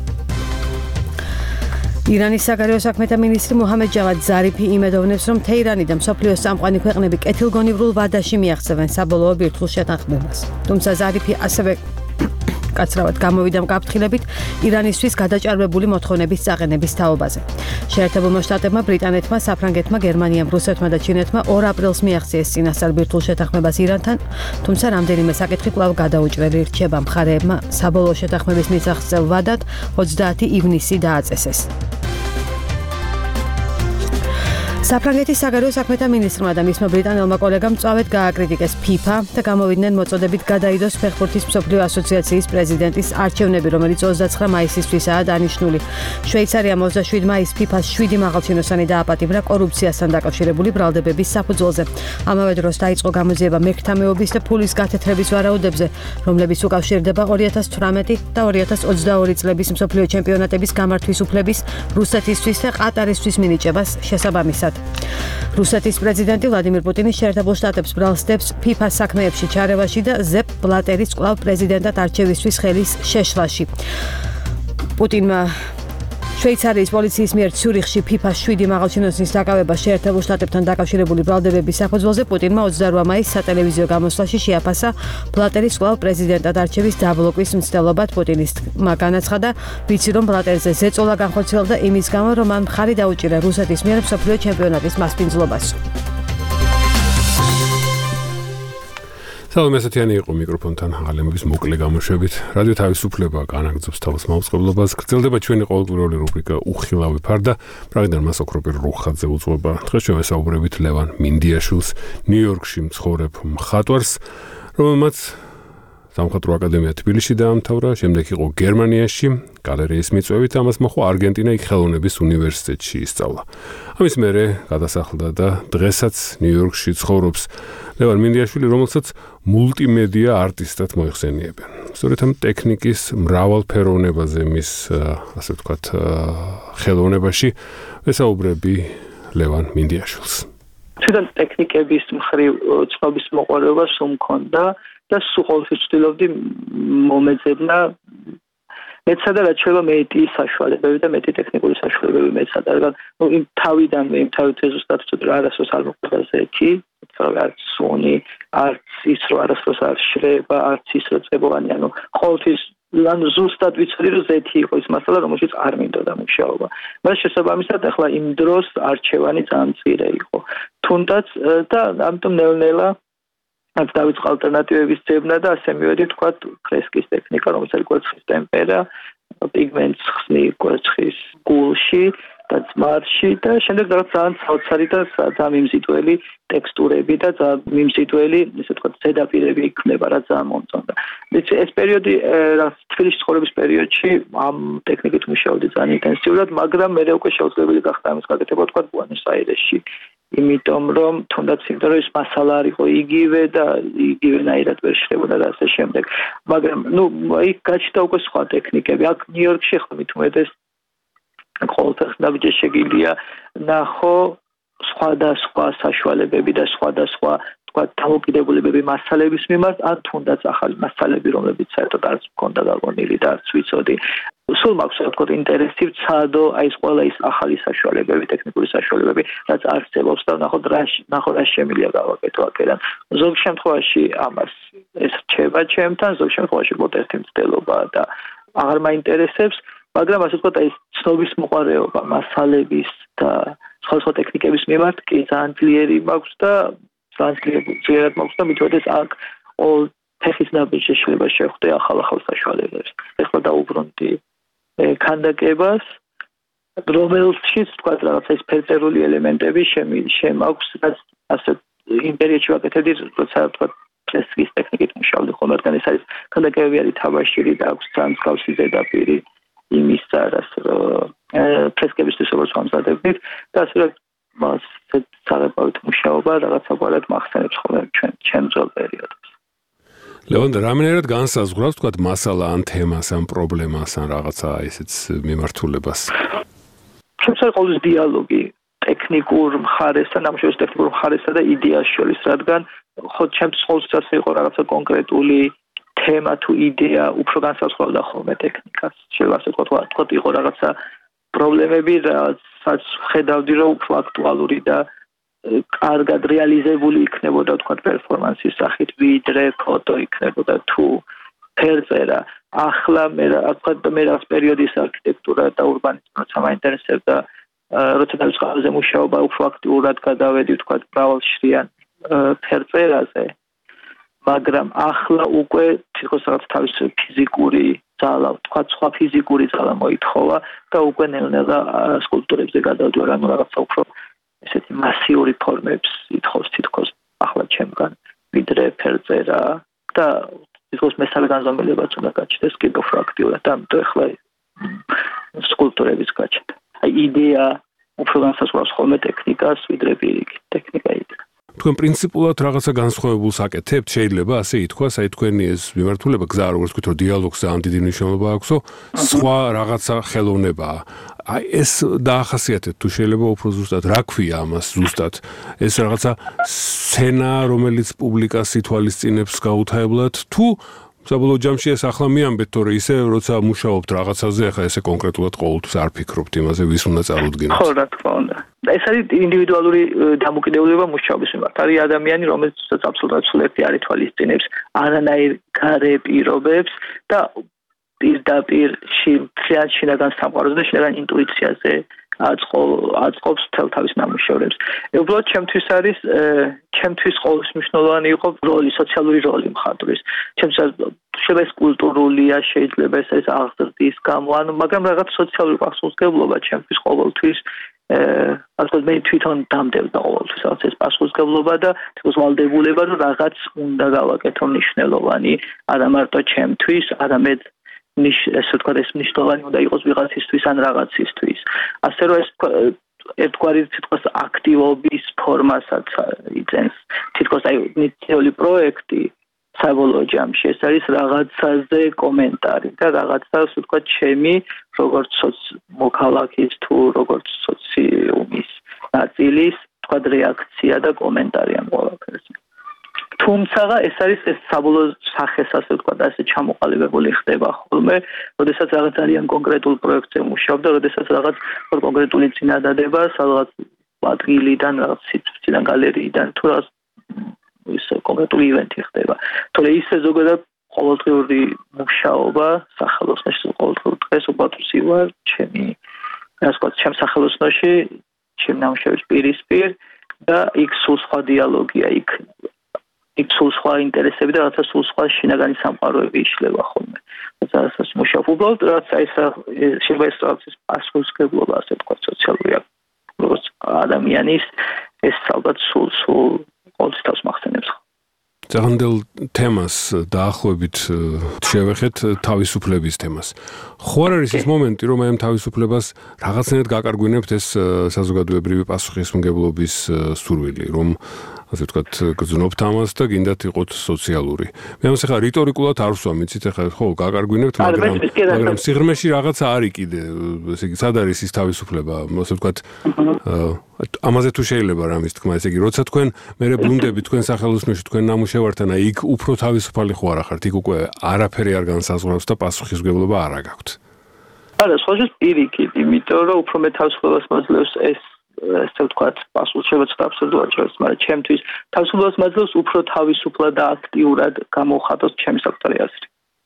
ირანის საგარეო საქმეთა მინისტრი მუჰამედ ჯავად ზარიფი იმედოვნებს, რომ თეირანი და მსოფლიოს წამყვანი ქვეყნები კეთილგონივრულ ვადაში მიაღწევენ საბოლოო ბირთვულ შეთანხმებას. თუმცა ზარიფი ასევე კაცრავად გამოვიდა გაფრთხილებით ირანისთვის გადაჭარბებული მოთხოვნების წაყენების თაობაზე. შეერთებულმა შტატებმა, ბრიტანეთმა, საფრანგეთმა, გერმანიამ, რუსეთმა და ჩინეთმა ორ აპრილს მიაღწიეს წინასწარ ბირთვულ შეთანხმებას ირანთან, თუმცა რამდენიმე საკითხი კვლავ გადაუჭრელი რჩება. მხარეებმა საბოლოო შეთანხმების მისაღწევ ვადად ოცდაათი ივნისი დააწესეს. საფრანგეთის საგარეო საქმეთა მინისტრმა და მისმა ბრიტანელმა კოლეგამ მწვავედ გააკრიტიკეს ფიფა და გამოვიდნენ მოწოდებით გადაიდოს ფეხბურთის მსოფლიო ასოციაციის პრეზიდენტის არჩევნები, რომელიც ოცდაცხრა მაისისთვისაა დანიშნული. შვეიცარიამ ოცდაშვიდი მაისს ფიფას შვიდი მაღალჩინოსანი დააპატიმრა კორუფციასთან დაკავშირებული ბრალდებების საფუძველზე. ამავე დროს დაიწყო გამოძიება მერქთამეობის და ფულის გათეთრების ვარაუდებზე, რომლებიც უკავშირდება ორი ათას თვრამეტი და ორი ათას ოცდაორი წლების მსოფლიო ჩემპიონატების გამართვის უფლების რუსეთისთვის და ყატარისთვის მინიჭებას შესაბამისად. რუსეთის პრეზიდენტი ვლადიმირ პუტინი შეერთებულ შტატებს ბრალს დებს ფიფას საქმეებში ჩარევაში და ზეპ ბლატერის კვლავ პრეზიდენტად არჩევისთვის ხელის შეშლაში. პუტინმა შვეიცარიის პოლიციის მიერ ციურიხში ფიფას შვიდი მაღალჩინოსნის დაკავება შეერთებულ შტატებთან დაკავშირებული ბრალდებების საფუძველზე პუტინმა ოცდარვა მაისს სატელევიზიო გამოსვლაში შეაფასა ბლატერის კვლავ პრეზიდენტად არჩევის დაბლოკვის მცდელობად. პუტინმა განაცხადა, ვიცი რომ ბლატერზე ზეწოლა განხორციელდა იმის გამო, რომ მან მხარი დაუჭირა რუსეთის მიერ მსოფლიო ჩემპიონატის მასპინძლობას. სალომე ასათიანი იყო მიკროფონთან აღალემების მოკლე გამოშვებით. რადიო თავისუფლება განაგრძობს თავს მაუწყებლობას. გრძელდება ჩვენი ყოველკვირეული რუბრიკა უხილავი ფარდა. პრაღიდან მას ოქროპირ რუხაძე უძღვება. დღეს ჩვენ ვესაუბრებით ლევან მინდიაშვილს, ნიუ-იორკში მცხოვრებ მხატვარს, რომელმაც სამხატვრო აკადემია თბილისში დაამთავრა, შემდეგ იყო გერმანიაში გალერეის მიწვევით, ამას მოჰყვა არგენტინა, იქ ხელოვნების უნივერსიტეტში ისწავლა. ამის მერე გადასახლდა და დღესაც ნიუ-იორკში ცხოვრობს ლევან მინდიაშვილი, რომელსაც მულტიმედია არტისტად მოიხსენიებენ. სწორედ ამ ტექნიკის მრავალფეროვნებაზე მის, ასე ვთქვათ, ხელოვნებაში ვესაუბრები ლევან მინდიაშვილს. თვითონ ტექნიკების მხრივ ცნობის მოყვარეობა სულ მქონდა და სულ ყოველთვის ვცდილობდი მომეძებნა მეცადა რაც შეიძლება მეტი საშუალებები და მეტი ტექნიკური საშუალებები მეცადა. რადგან ნუ იმ თავიდან იმ თავით ზუსტად ვწოდე რა არასდროს არ მოხდა ზეთი, არც სუნი, არც ის რომ არასდროს არ შრება, არც ის რომ წებოვანი, ანუ ყოველთვის ანუ ზუსტად ვიცოდი რომ ზეთი იყო ის მასალა, რომელშიც არ მინდოდა მუშაობა. მაგრამ შესაბამისად ახლა იმ დროს არჩევანი ძალიან მწირე იყო. თუნდაც და ამიტომ ნელ-ნელა აქ დავიწყო ალტერნატივების ძებნა და ასე მივედი თქვათ ფრესკის ტექნიკა, რომელიც კვერცხის ტემპერა, პიგმენტს ხსნი კვერცხის გულში და ძმარში და შემდეგ რაღაც ძალიან საოცარი და ძალიან მიმზიდველი ტექსტურები და ძალიან მიმზიდველი, ესე ვთქვათ, ზედაპირები იქნება, რა ძალიან მომწონდა. იცი, ეს პერიოდი რაც თბილისში ცხოვრების პერიოდში ამ ტექნიკით მუშაობდი ძალიან ინტენსიურად, მაგრამ მე უკვე შეუძლებელი გახდა ამის გაკეთება, თქვათ, ბუენოს-აირესში. იმიტომ რომ თუნდაც იმიტომ რომ ეს მასალა არ იყო იგივე და იგივენაირად ვერ შეხებოდა და ასე შემდეგ. მაგრამ ნუ იქ გაჩნდა უკვე სხვა ტექნიკები. აქ ნიუ-იორკში ხო მithumedes ყოველთვის ნაბიჯი შეგიძლია ნახო სხვადასხვა საშუალებები და სხვადასხვა თქვა დამოკიდებულებები მასალების მიმართ, ან თუნდაც ახალი მასალები, რომლებიც საერთოდ არც მქონდა გაგონილი და არც ვიცოდი. სულ მაქვს თქვა ინტერესი ვცადო აი ეს ყველა ის ახალი საშუალებები, ტექნიკური საშუალებები, რაც არსებობს და ნახოთ რა ნახო რა შემიძლია გავაკეთო აქედან. ზოგ შემთხვევაში ამას ეს რჩება ჩემთან, ზოგ შემთხვევაში მოტესტი მცდელობა და აღარ მაინტერესებს, მაგრამ ასე ვთქვათ აი ეს ცნობის მოყარეობა მასალების და სხვადასხვა ტექნიკების მიმართ კი ძალიან ძლიერი მაქვს და განსხვავებულად მაქვს და მithmetes აქ ფეხის ნაბიჯი შეიძლება შევხვდე ახალ-ახალ საშუალებებს. ეხლა დაუბრუნდი ქანდაკებას, რომელშიც თქვა რაღაცა ეს ფერწერული ელემენტები შემაქვს, რაც ასე იმ პერიოდში ვაკეთებდი, როცა თქვა ფრესკის ტექნიკით მუშაობდი ხოლმე, რადგან ეს არის ქანდაკებები არის თაბაშირი და აქვს ძალიან მსგავსი ზედაპირი იმის რას ფრესკებისთვის როგორც ვამზადებდით და ასე რომ მას საღებავით მუშაობა რაღაცაგვარად მახსენებს ხოლმე ჩვენ ჩემ ძველ პერიოდს. ლევან, რამენერად განსაზღვრავს თქვა მასალა ან თემას ან პრობლემას ან რაღაცა ისეც მიმართულებას? ჩემს არის ყოველთვის დიალოგი ტექნიკურ მხარესა, ნამუშევრის ტექნიკურ მხარესა და იდეას შორის, რადგან ხო ჩემს ყოველთვის ასე იყო რაღაცა კონკრეტული თემა თუ იდეა უფრო განსაზღვრავდა ხოლმე ტექნიკას. შეიძლება ასე ვთქვა, თქვა იყო რაღაცა პრობლემები, რასაც ხედავდი, რომ უფრო აქტუალური და კარგად რეალიზებული იქნებოდა თქვა პერფორმანსის სახით, ვიდრე ფოტო იქნებოდა თუ ფერწერა. ახლა მე თქვა მე რაღაც პერიოდის არქიტექტურა და ურბანიზმი როცა მაინტერესებდა, როცა დავიწყე მუშაობა, უფრო აქტიურად გადავედი თქვა მრავალშრიან ფერწერაზე. მაგრამ ახლა უკვე თითქოს რაღაც თავის ფიზიკური ძალა, თქვა სხვა ფიზიკური ძალა მოითხოვა და უკვე ნელ-ნელა სკულპტურებზე გადავდივარ, ანუ რაღაცა უფრო ესეთი მასიური ფორმებს ითხოვს თითქოს ახლა ჩემგან, ვიდრე ფერწერა და თითქოს მესამე განზომილებაც უნდა გაჩნდეს კიდევ უფრო აქტიურად, ამიტომ ახლა სკულპტურების გაჩნდა. აი იდეა უფრო განსაზღვრავს ხოლმე ტექნიკას, ვიდრე პირიქით ტექნიკა იდეა. თქვენ პრინციპულად რაღაცა განსხვავებულს აკეთებთ, შეიძლება ასე ითქვას, აი თქვენი ეს მიმართულება გზა როგორც ვთქვით, რომ დიალოგს ძალიან დიდი მნიშვნელობა აქვსო, სხვა რაღაცა ხელოვნებაა. აი ეს დაახასიათეთ თუ შეიძლება უფრო ზუსტად, რა ქვია ამას ზუსტად? ეს რაღაცა სცენა, რომელიც პუბლიკას ითვალისწინებს გაუთავებლად, თუ საბოლოო ჯამში ეს ახლა მიამბეთ, თორე ისე როცა მუშაობთ რაღაცაზე, ახლა ესე კონკრეტულად ყოველთვის არ ფიქრობთ იმაზე, ვის უნდა წარუდგინოთ. ხო, რა თქმა უნდა. და ეს არის ინდივიდუალური დამოკიდებულება მუშაობის მიმართ. არის ადამიანი, რომელსაც აბსოლუტურად სულები არ ითვალისწინებს არანაირ გარე პირობებს და პირდაპირ შინაგან შინაგან სამყაროზე და შინაგან ინტუიციაზე აწყობს მთელ თავის ნამუშევრებს. უბრალოდ ჩემთვის არის ჩემთვის ყოველთვის მნიშვნელოვანი იყო როლი, სოციალური როლი მხატვრის. ჩემთვის შეიძლება ეს კულტურულია, შეიძლება ეს არის აღზრდის გამო, ანუ მაგრამ რაღაც სოციალური პასუხისმგებლობა ჩემთვის ყოველთვის ასე მე თვითონ დამდებდა ყოველთვის რაღაც ეს პასუხისმგებლობა და თქოს ვალდებულება, რომ რაღაც უნდა გავაკეთო მნიშვნელოვანი, არა მარტო ჩემთვის, არამედ ნიშ ესე ვთქვათ ეს მნიშვნელოვანი უნდა იყოს ვიღაცისთვის ან რაღაცისთვის. ასე რომ ეს ერთგვარი თითქოს აქტივობის ფორმასაც იძენს. თითქოს აი ინიციალური პროექტი საბოლოო ჯამში ეს არის რაღაცაზე კომენტარი და რაღაცა ასე ვთქვათ ჩემი როგორც მოქალაქის თუ როგორც სოციუმის ნაწილის ვთქვათ რეაქცია და კომენტარი ამ ყველაფერზე. თუმცა ეს არის ეს საბოლოო სახეს ასე ვთქვათ ასე ჩამოყალიბებული ხდება ხოლმე, როდესაც რაღაც ძალიან კონკრეტულ პროექტზე მუშაობ და როდესაც რაღაც კონკრეტული წინადადება სადღაც ადგილიდან რაღაც სიტუაციიდან გალერიიდან თუ რაღაც ის კონკრეტული ივენთი ხდება. თორე ისე ზოგადად ყოველდღიური მუშაობა სახელოსნოში ყოველდღიურ დღეს უბრალოდ ვარ ჩემი ასე ვთქვათ ჩემ სახელოსნოში ჩემ ნამუშევრის პირისპირ და იქ სულ სხვა დიალოგია, იქ იქ სულ სხვა ინტერესები და რაღაცა სულ სხვა შინაგანი სამყაროები იშლება ხოლმე. რასაც მუშაობ უბრალოდ რაც აი ეს შეიძლება ეს რაღაცის პასუხისმგებლობა ასე ვთქვათ სოციალური როგორც ადამიანის ეს ალბათ სულ სულ ყოველთვის თავს მახსენებს. ზაღანდელ თემას დაახლოებით შევეხეთ თავისუფლების თემას. ხო არ არის ეს მომენტი, რომ ამ თავისუფლებას რაღაცნაირად გაკარგვინებთ ეს საზოგადოებრივი პასუხისმგებლობის სურვილი, რომ ასე ვთქვათ, გძნობთ ამას და გინდათ იყოთ სოციალური. მე ამას ახლა რიტორიკულად არ ვსვამ, იცით, ახლა ხო, გაკარგვინებთ, მაგრამ მაგრამ სიღრმეში რაღაცა არის კიდე, ესე იგი, სად არის ის თავისუფლება, ასე ვთქვათ, ამაზე თუ შეიძლება რამის თქმა, ესე იგი, როცა თქვენ მერე ბრუნდებით თქვენ სახელოსნოში, თქვენ ნამუშევართან, აი იქ უფრო თავისუფალი ხო არ ახართ, იქ უკვე არაფერი არ განსაზღვრავს და პასუხისმგებლობა არ აგაქვთ. არა, სხვა პირიქით, იმიტომ რომ უფრო მე თავისუფლებას მაძლევს ეს ესე ვთქვათ, პასუხი შეიძლება აბსოლუტურად ჩვენს, მაგრამ ჩემთვის თავისუფლებას მაძლევს უფრო თავისუფლად და აქტიურად გამოვხატოს ჩემი საკუთარი აზრი.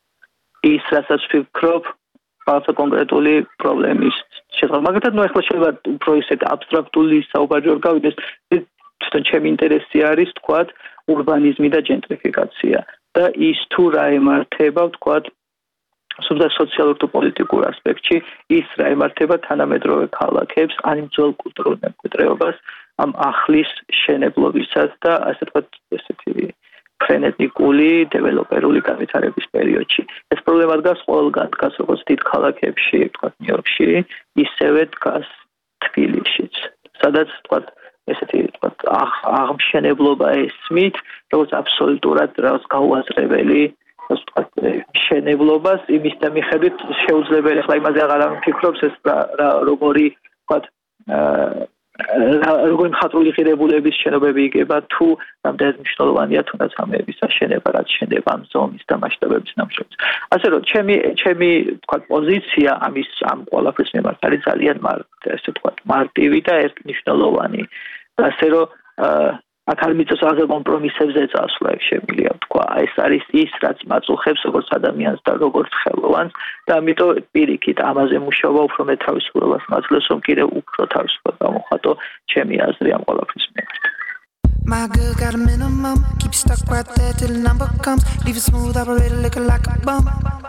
ის რასაც ვფიქრობ, რაღაცა კონკრეტული პრობლემის შესახებ. მაგალითად, ნუ ახლა შეიძლება უფრო ისეთ აბსტრაქტული საუბარი ვერ გავიდეს, თვითონ ჩემი ინტერესი არის თქვათ урბანიზმი და ჯენტრიფიკაცია და ის თუ რა ემართება თქვათ სულ სოციალურ თუ პოლიტიკურ ასპექტში ის რა ემართება თანამედროვე ქალაქებს ან იმ ძველ კულტურულ მემკვიდრეობას ამ ახლის შენებლობისას და ასე ვთქვათ ესეთი ფრენეტიკული დეველოპერული განვითარების პერიოდში. ეს პრობლემა დგას ყველგან, დგას როგორც დიდ ქალაქებში, ვთქვათ ნიუ-იორკში, ისევე დგას თბილისშიც. სადაც ვთქვათ ესეთი ვთქვათ აღმშენებლობა ესმით, როგორც აბსოლუტურად რაღაც გაუაზრებელი ვთქვათ შენებლობას იმის და მიხედვით შეუძლებელი ახლა იმაზე აღარ ამფიქრობს ეს რა როგორი ვთქვათ როგორი მხატვრული ღირებულების შენობები იგება თუ რამდენად მნიშვნელოვანია თუნდაც ამების აშენება რაც შენება ამ ზომის და მასშტაბების ნამუშევრებს. ასე რომ ჩემი ჩემი ვთქვათ პოზიცია ამის ამ ყველაფრის მიმართ არის ძალიან ესე ვთქვათ მარტივი და ერთმნიშვნელოვანი. ასე რომ აქ არ მიწევს რაღაცა კომპრომისებზე წასვლა შემიძლია ვთქვა. ეს არის ის რაც მაწუხებს როგორც ადამიანს და როგორც ხელოვანს და ამიტომ პირიქით ამაზე მუშაობა უფრო მეტ თავისუფლებას მაძლევს რომ კიდევ უფრო თავისუფლად გამოხატო ჩემი აზრი ამ ყველაფრის მიმართ. My girl got a minimum, keep stuck right there till the number comes, leave it smooth operator looking like a bum.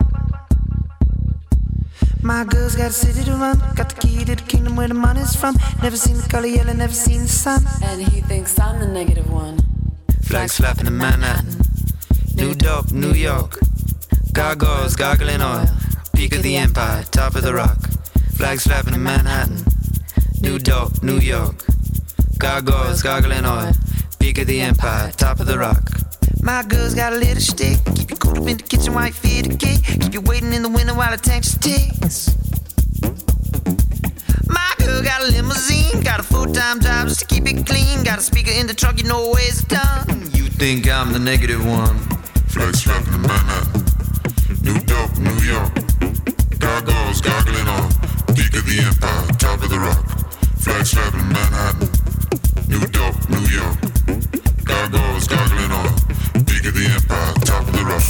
My girl's got a city to run, got the key to the kingdom where the money's from. Never seen the color yellow, never seen the sun. And he thinks I'm the negative one. Flags flapping in Manhattan, New Dope, New York. Gargoyles gargling oil, peak of the empire, top of the rock. Flags flapping in Manhattan, New Dope, New York. Gargoyles gargling oil, peak of the empire, top of the rock. My girl's got a little stick, keep you cool up in the kitchen while you feed the kid, keep you waiting in the window while the tank just ticks. My girl got a limousine, got a full-time job just to keep it clean, got a speaker in the trunk, you know ways it's done. You think I'm the negative one? Flags flapping in Manhattan, New Dope, New York. Gargoyles gargling on, peak of the empire, top of the rock. Flags flapping in Manhattan, New Dope, New York. Gargoyles gargling on, peak of the empire, top of the rock.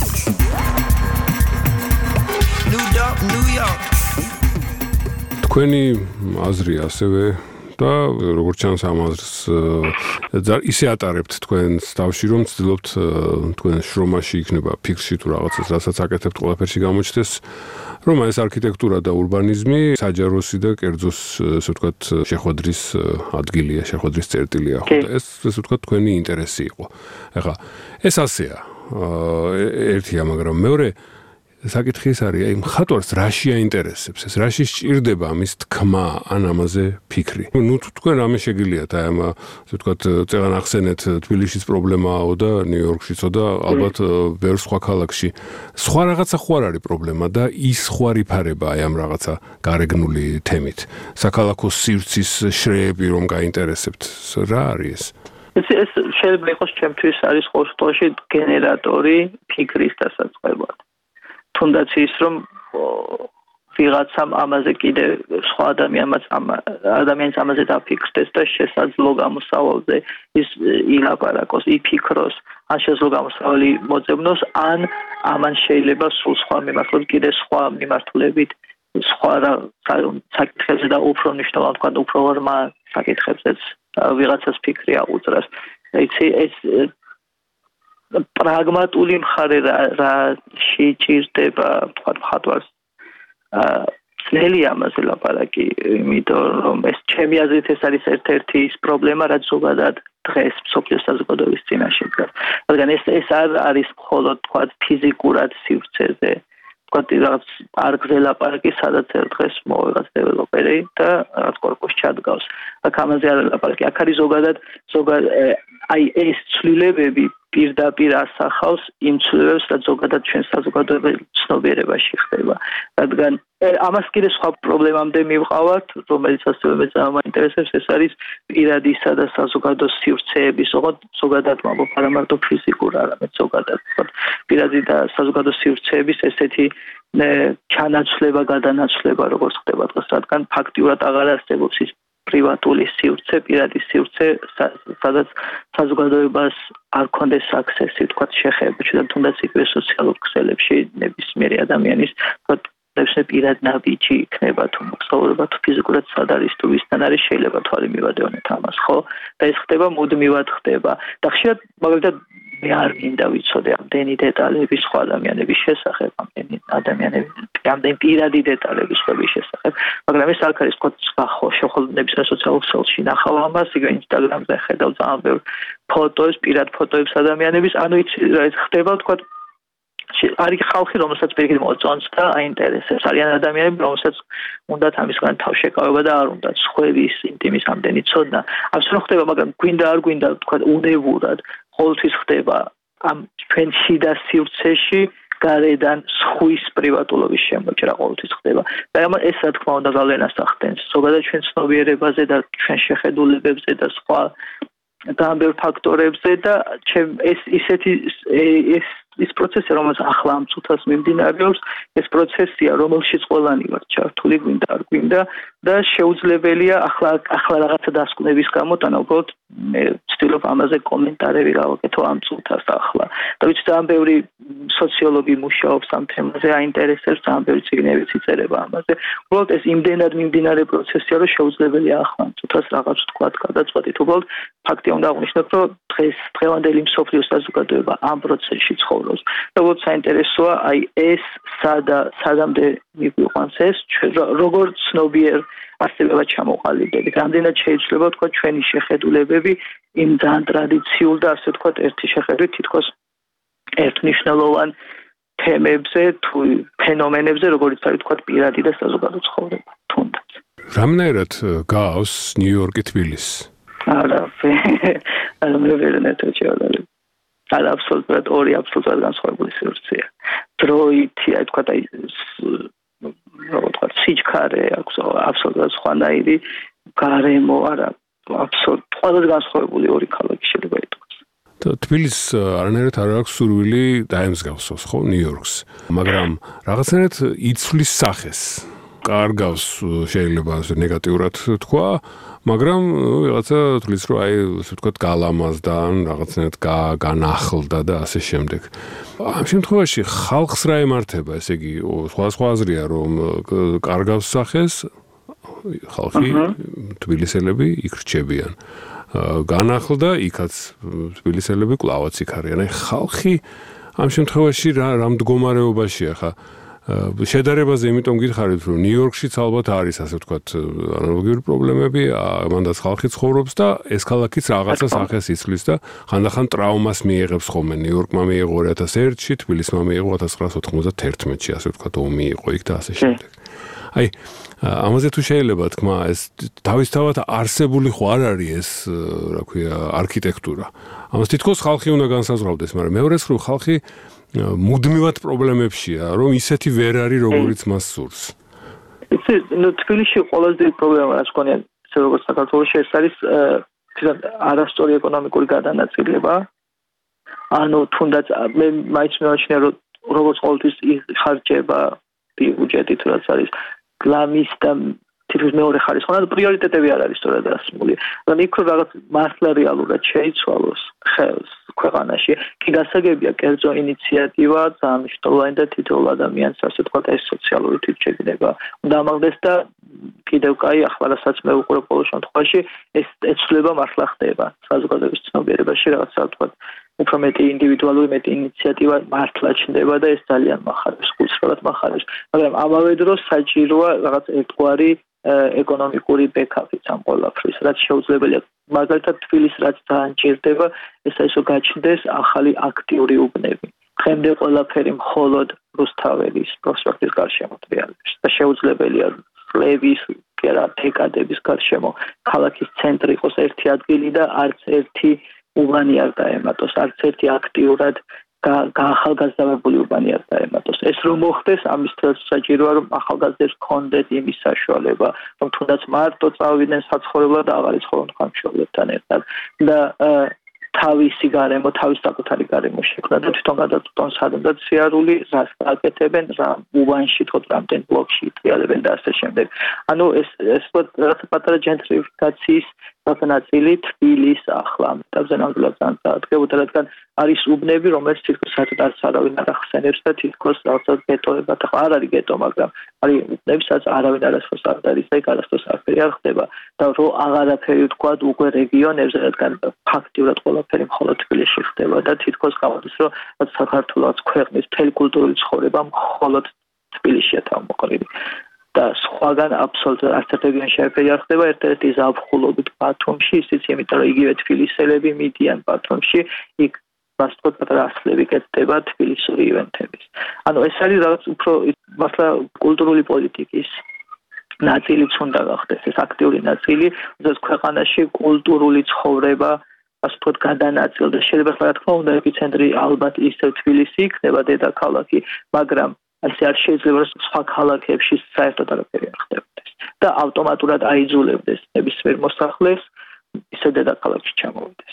New Dope, New York. თქვენი აზრი ასევე და როგორც ჩანს ამ აზრს ისე ატარებთ თქვენს თავში რომ ცდილობთ თქვენ შრომაში იქნება ფიქსში თუ რაღაცას რასაც აკეთებთ ყველაფერში გამოჩნდეს რომ ეს არქიტექტურა და урბანიზმი საჯაროსი და კერძოს ასე ვთქვათ შეხვედრის ადგილია, შეხვედრის წერტილია ხო და ეს ასე ვთქვათ თქვენი ინტერესი იყო. ეხლა ეს ასეა ერთია, მაგრამ მეორე საკითხი ის არის, აი მხატვარს რაში აინტერესებს, ეს რაში სჭირდება ამის თქმა ან ამაზე ფიქრი. ნუ თქვენ რამე შეგიძლიათ აი ამ ასე ვთქვათ წეგან ახსენეთ თბილისის პრობლემაო და ნიუ-იორკშიცო და ალბათ ბევრ სხვა ქალაქში. სხვა რაღაცა ხო არ არის პრობლემა და ის სხვა რიფარება აი ამ რაღაცა გარეგნული თემით. საქალაქო სივრცის შრეები რომ გაინტერესებთ, რა არის ეს? ეს შეიძლება იყოს ჩემთვის არის ყოველ შემთხვევაში გენერატორი ფიქრის დასაწყებად. თუნდაც ის რომ ვიღაცამ ამაზე კიდე სხვა ადამიანს ადამიანს ამაზე დაფიქრდეს და შესაძლო გამოსავალზე ის ილაპარაკოს, იფიქროს, ან შესაძლო გამოსავალი მოძებნოს, ან ამან შეიძლება სულ სხვა მიმართულებით კიდე სხვა მიმართულებით სხვა საკითხებზე და უფრო მნიშვნელოვან თქვა უფრო ღრმა საკითხებზეც ვიღაცას ფიქრი აუძრას. იცი ეს პრაგმატული მხარე რა შეჭირდება თქვა მხატვარს ძნელი ამაზე ლაპარაკი, იმიტომ რომ ეს ჩემი აზრით ეს არის ერთ-ერთი ის პრობლემა, რაც ზოგადად დღეს მსოფლიო საზოგადოების წინაშე დგას. რადგან ეს ეს არ არის მხოლოდ თქვა ფიზიკურად სივრცეზე, თქვა რაღაც პარკზე ლაპარაკი, სადაც დღეს მოვიღაც დეველოპერი და რაღაც კორპუსში ჩადგავს. აქ ამაზე არ ლაპარაკი, აქ არის ზოგადად ზოგადად აი ეს ცვლილებები პირდაპირ ასახავს იმ ცვლილებებს, რაც ზოგადად ჩვენ საზოგადოებრივ ცნობიერებაში ხდება. რადგან ამას კიდე სხვა პრობლემამდე მივყავართ, რომელიც ასევე მეც მაინტერესებს, ეს არის პირადისა და საზოგადო სივრცეების, ზოგადად ვამბობ, არა მარტო ფიზიკურ, არამედ ზოგადად, პირადი და საზოგადო სივრცეების ესეთი ჩანაცვლება, გადანაცვლება, როგორც ხდება დღეს, რადგან ფაქტიურად აღარ არსებობს ის პრივატული სივრცე, პირადი სივრცე, სადაც საზოგადოებას არ კონდეს აქსესი, თქვათ, შეხება, და თუნდაც იგივე სოციალურ ქსელებში ნებისმიერი ადამიანის, თქვათ, ნებისმიერ პირად ნაბიჯი იქნება თუ მოგზაურობა თუ ფიზიკურად სად არის თუ ვისთან არის შეიძლება თვალი მივადევნეთ ამას ხო და ეს ხდება მუდმივად ხდება და ხშირად მაგალითად მე არ მინდა ვიცოდე ამდენი დეტალები სხვა ადამიანების შესახებ ამდენი ადამიანების ამდენი პირადი დეტალები სხვების შესახებ მაგრამ ეს არ არის თქვა ხო შეხოლ ნებისმიერ სოციალურ ქსელში ნახავ ამას იგივე ინსტაგრამზე ხედავ ძალიან ბევრ ფოტოებს პირად ფოტოებს ადამიანების ანუ იცი რა ეს ხდება თქვა არის ხალხი რომელსაც პირიქით მოწონს და აინტერესებს არიან ადამიანები რომელსაც უნდათ ამისგან თავშეკავება და არ უნდათ სხვების ინტიმის ამდენი ცოდნა აბსოლუტურად ხდება მაგრამ გვინდა არ გვინდა თქვა უნებურად ყოველთვის ხდება ამ ჩვენ შიდა სივრცეში გარედან სხვის პრივატულობის შემოჭრა ყოველთვის ხდება და ეს რა თქმა უნდა გავლენას ახდენს ზოგადად ჩვენ ცნობიერებაზე და ჩვენ შეხედულებებზე და სხვა ძალიან ბევრ ფაქტორებზე და ეს ისეთი ეს ის პროცესი რომელიც ახლა ამ წუთას მიმდინარეობს ეს პროცესია რომელშიც ყველანი ვართ ჩართული გვინდა არ გვინდა და შეუძლებელია ახლა ახლა რაღაცა დასკვნების გამო და უბრალოდ მე ვცდილობ ამაზე კომენტარები გავაკეთო ამ წუთას ახლა და ვიცი ძალიან ბევრი სოციოლოგი მუშაობს ამ თემაზე აინტერესებს ძალიან ბევრი წიგნებიც იწერება ამაზე უბრალოდ ეს იმდენად მიმდინარე პროცესია რომ შეუძლებელია ახლა ამ წუთას რაღაც თქვა გადაწყვეტით უბრალოდ ფაქტია უნდა აღვნიშნოთ რომ დღეს დღევანდელი მსოფლიოს საზოგადოება ამ პროცესში ცხოვრობს და უბრალოდ საინტერესოა აი ეს სადა სადამდე მიგვიყვანს ეს როგორ ცნობიერ არსებობა ჩამოყალიბდებით რამდენად შეიძლება თქვა ჩვენი შეხედულებები იმ ძალიან ტრადიციულ და ასე თქვა ერთი შეხედვით თითქოს ერთნიშნულოვან თემებზე თუ ფენომენებზე როგორიც არის თქვა პირადი და საზოგადო ცხოვრება თუნდაც რამდენად გავს ნიუ-იორკი თბილისი არა არა მე ვერ ნეთოჩალარი არა აბსოლუტურად ორი აბსოლუტურად განსხვავებული სივრცეა დროითი აი თქვა აი როგორ თქვა სიჩქარე აქვს აბსოლუტურად სხვანაირი გარემო არა აბსოლუტურად ყველაზე განსხვავებული ორი ქალაქი შეიძლება ითქვას და თბილისს არანაირად არ აქვს სურვილი დაემსგავსოს ხო ნიუ-იორკს მაგრამ რაღაცნაირად იცვლის სახეს კარგავს შეიძლება ნეგატიურად თქვა მაგრამ რაღაცა თulis რომ აი ასე ვთქვათ გალამაზდა ან რაღაცნაირად განახლდა და ასე შემდეგ. ამ შემთხვევაში ხალხს რა ემართება, ესე იგი სხვა სხვა აზრია რომ კარგავს სახეს ხალხი თბილისელები იქ რჩებიან. განახლდა იქაც თბილისელები კლავაც იქ არიან. აი ხალხი ამ შემთხვევაში რა რა მდგომარეობაშია ხა შედარებაზე იმიტომ გითხარით რომ ნიუ-იორკშიც ალბათ არის ასე ვთქვათ ანალოგიური პრობლემები, მანდაც ხალხი ცხოვრობს და ეს ქალაქიც რაღაცა სახეს იცვლის და ხანდახან ტრავმას მიიღებს ხოლმე. ნიუ-იორკმა მიიღო ორი ათას ერთში, თბილისმა მიიღო ათას ცხრაასა ოთხმოცდათერთმეტში, ასე ვთქვათ ომი იყო იქ და ასე შემდეგ. აი ამაზე თუ შეიძლება თქმა ეს თავისთავად არსებული ხო არ არის ეს რა ქვია არქიტექტურა. ამას თითქოს ხალხი უნდა განსაზღვრავდეს, მაგრამ მეორეს მხრივ ხალხი მუდმივად პრობლემებშია, რომ ისეთი ვერ არის, როგორიც მას სურს. იცი, ნუ თბილისში ყველაზე დიდი პრობლემა რაც გქონია, ისე როგორც საქართველოში ეს არის თვითონ არასწორი ეკონომიკური გადანაწილება. ანუ თუნდაც მე მაინც მევაჩნია, რომ როგორც ყოველთვის იხარჯება ბიუჯეტი თუ რაც არის გლამის და თითქოს მეორე ხარისხი, ანუ პრიორიტეტები არ არის სწორად დასმული. მაგრამ იქ რომ რაღაც მართლა რეალურად შეიცვალოს ხელს ქვეყანაში, კი გასაგებია კერძო ინიციატივა, ძალიან მნიშვნელოვანი და თითოეულ ადამიანს ასე ვთქვათ ეს სოციალური თვითშეგნება უნდა ამაღლდეს და კიდევ კაი ახლა რასაც მე უყურებ ყოველ შემთხვევაში ეს ეცვლება მართლა ხდება საზოგადოების ცნობიერებაში რაღაცა ვთქვათ უფრო მეტი ინდივიდუალური მეტი ინიციატივა მართლა ჩნდება და ეს ძალიან მახარებს, გულწრფელად მახარებს. მაგრამ ამავე დროს საჭიროა რაღაც ერთგვარი ეკონომიკური ბექაპიც ამ ყველაფრის, რაც შეუძლებელია. მაგალითად თბილისს რაც ძალიან ჭირდება, ეს არის რომ გაჩნდეს ახალი აქტიური უბნები. დღემდე ყველაფერი მხოლოდ რუსთაველის პროსპექტის გარშემო ტრიალებს და შეუძლებელია ლევის კერა დეკადების გარშემო ქალაქის ცენტრი იყოს ერთი ადგილი და არც ერთი უბანი არ დაემატოს, არც ერთი აქტიურად გაახალგაზრდებული უბანი არ დაემატოს. ეს რომ მოხდეს, ამის თელს საჭიროა რომ ახალგაზრდებს ჰქონდეთ იმის საშუალება, რომ თუნდაც მარტო წავიდნენ საცხოვრებლად და აღარ იცხოვრონ მშობლებთან ერთად და თავისი გარემო, თავის საკუთარი გარემო შექმნა და თვითონ გადაწყვეტონ სადაც სიარული, რას გააკეთებენ, რა უბანში თქო რამდენ ბლოკში ტრიალებენ და ასე შემდეგ. ანუ ეს ეს რაღაც პატარა ჯენტრიფიკაციის ნაწილი თბილის ახლა ამიტომზე ნამდვილად წარდგებოდა, რადგან არის უბნები, რომელიც თითქოს საერთოდ არც არავინ არ ახსენებს და თითქოს რაღაცა გეტოებად, ახლა არ არის გეტო, მაგრამ არის უბნები, სადაც არავინ არასდროს არ არის და იქ არასდროს არაფერი არ ხდება და რო აღარაფერი ვთქვა უკვე რეგიონებზე, რადგან ფაქტიურად ყველაფერი მხოლოდ თბილისში ხდება და თითქოს გამოდის, რომ საქართველოს ქვეყნის მთელი კულტურული ცხოვრება მხოლოდ თბილისშია თავმოყრილი. და სხვაგან აბსოლუტურად არც ერთ რეგიონში არაფერი არ ხდება, ერთ-ერთი ზაფხულობით ბათუმში, ისიც იმიტომ, რომ იგივე თბილისელები მიდიან ბათუმში, იქ მასწორად პატარა ასლები კეთდება თბილისური ივენთების. ანუ ეს არის რაღაც უფრო მართლა კულტურული პოლიტიკის ნაწილიც უნდა გახდეს, ეს აქტიური ნაწილი, როდესაც ქვეყანაში კულტურული ცხოვრება ასე ვთქვათ გადანაწილდა. შეიძლება რა თქმა უნდა ეპიცენტრი ალბათ ისევ თბილისი იქნება დედაქალაქი, მაგრამ ასე არ შეიძლება რომ სხვა ქალაქებში საერთოდ არაფერი არ ხდებოდეს და ავტომატურად აიძულებდეს ნებისმიერ მოსახლეს ისე დედაქალაქში ჩამოვიდეს.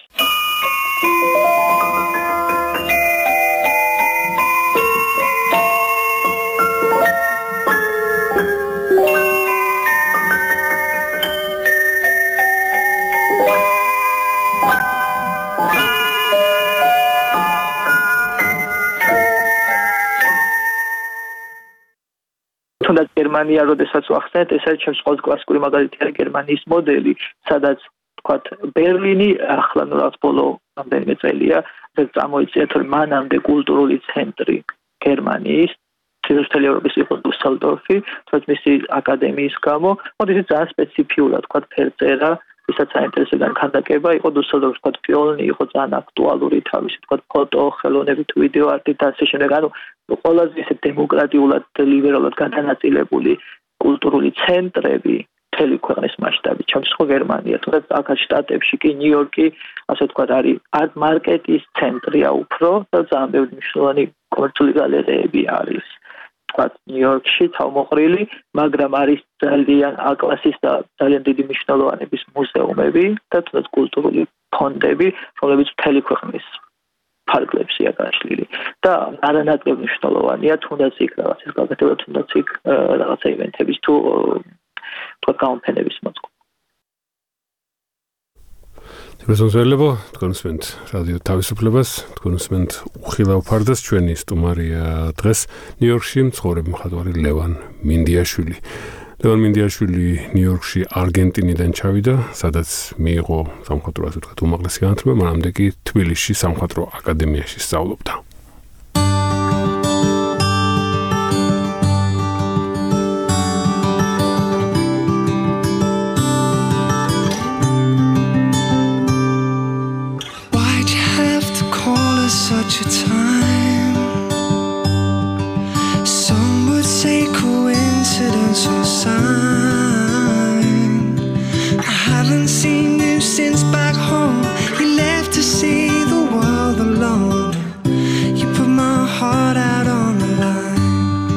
თუნდაც გერმანია, როდესაც ვახსენეთ, ეს არის ჩემს ყველაზე კლასიკური მაგალითი არის გერმანიის მოდელი, სადაც თქვათ ბერლინი ახლა ნუ რაღაც ბოლო რამდენიმე წელია, ეს წამოიწიეთ, რომ მანამდე კულტურული ცენტრი გერმანიის, თითოეული ევროპის იყო დუსელდორფი, თუმცა მისი აკადემიის გამო, მოდი ეს ძალიან სპეციფიურად თქვათ ფერწერა, ვისაც აინტერესებდა ქანდაკება, იყო დუსელდორფი, თქვათ პიოლნი იყო ძალიან აქტუალური თავისი თქვათ ფოტო, ხელოვნებით, ვიდეო არტით და ასე შემდეგ, ანუ ყველაზე ისე დემოკრატიულად, ლიბერალურად გადანაწილებული კულტურული ცენტრები მთელი ქვეყნის მასშტაბით, ჩემს ხო გერმანია, თუნდაც აქ შტატებში კი ნიუ-იორკი, ასე ვთქვათ, არის არტ-მარკეტის ცენტრია უფრო და ძალიან ბევრი მნიშვნელოვანი კომერციული გალერეები არის. ვთქვათ, ნიუ-იორკში თავმოყრილი, მაგრამ არის ძალიან A-კლასის და ძალიან დიდი მნიშვნელოვანების მუზეუმები და თუნდაც კულტურული ფონდები, რომლებიც მთელი ქვეყნის ფარგლებშია გაშლილი და არანაკლებ მნიშვნელოვანია, თუნდაც იქ რაღაც ის გაკეთება, თუნდაც იქ რაღაცა ივენთების თუ თქვა გამოფენების მოწყობა. მოგესალმებო, თქვენ უსმენთ რადიო თავისუფლებას, თქვენ უსმენთ უხილავ ფარდას, ჩვენი სტუმარია დღეს ნიუ-იორკში მცხოვრები მხატვარი ლევან მინდიაშვილი. ლევან მინდიაშვილი ნიუ-იორკში არგენტინიდან ჩავიდა, სადაც მიიღო სამხატვრო ასე ვთქვათ უმაღლესი განათლება, მანამდე კი თბილისში სამხატვრო აკადემიაში სწავლობდა. Such a time. Some would say coincidence or sign. I haven't seen you since back home. You left to see the world alone. You put my heart out on the line.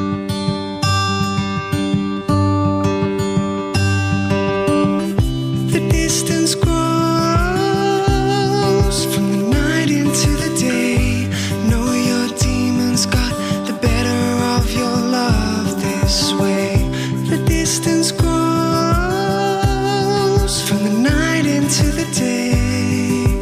The distance grows from the night into the day. Got the better of your love this way. The distance grows from the night into the day.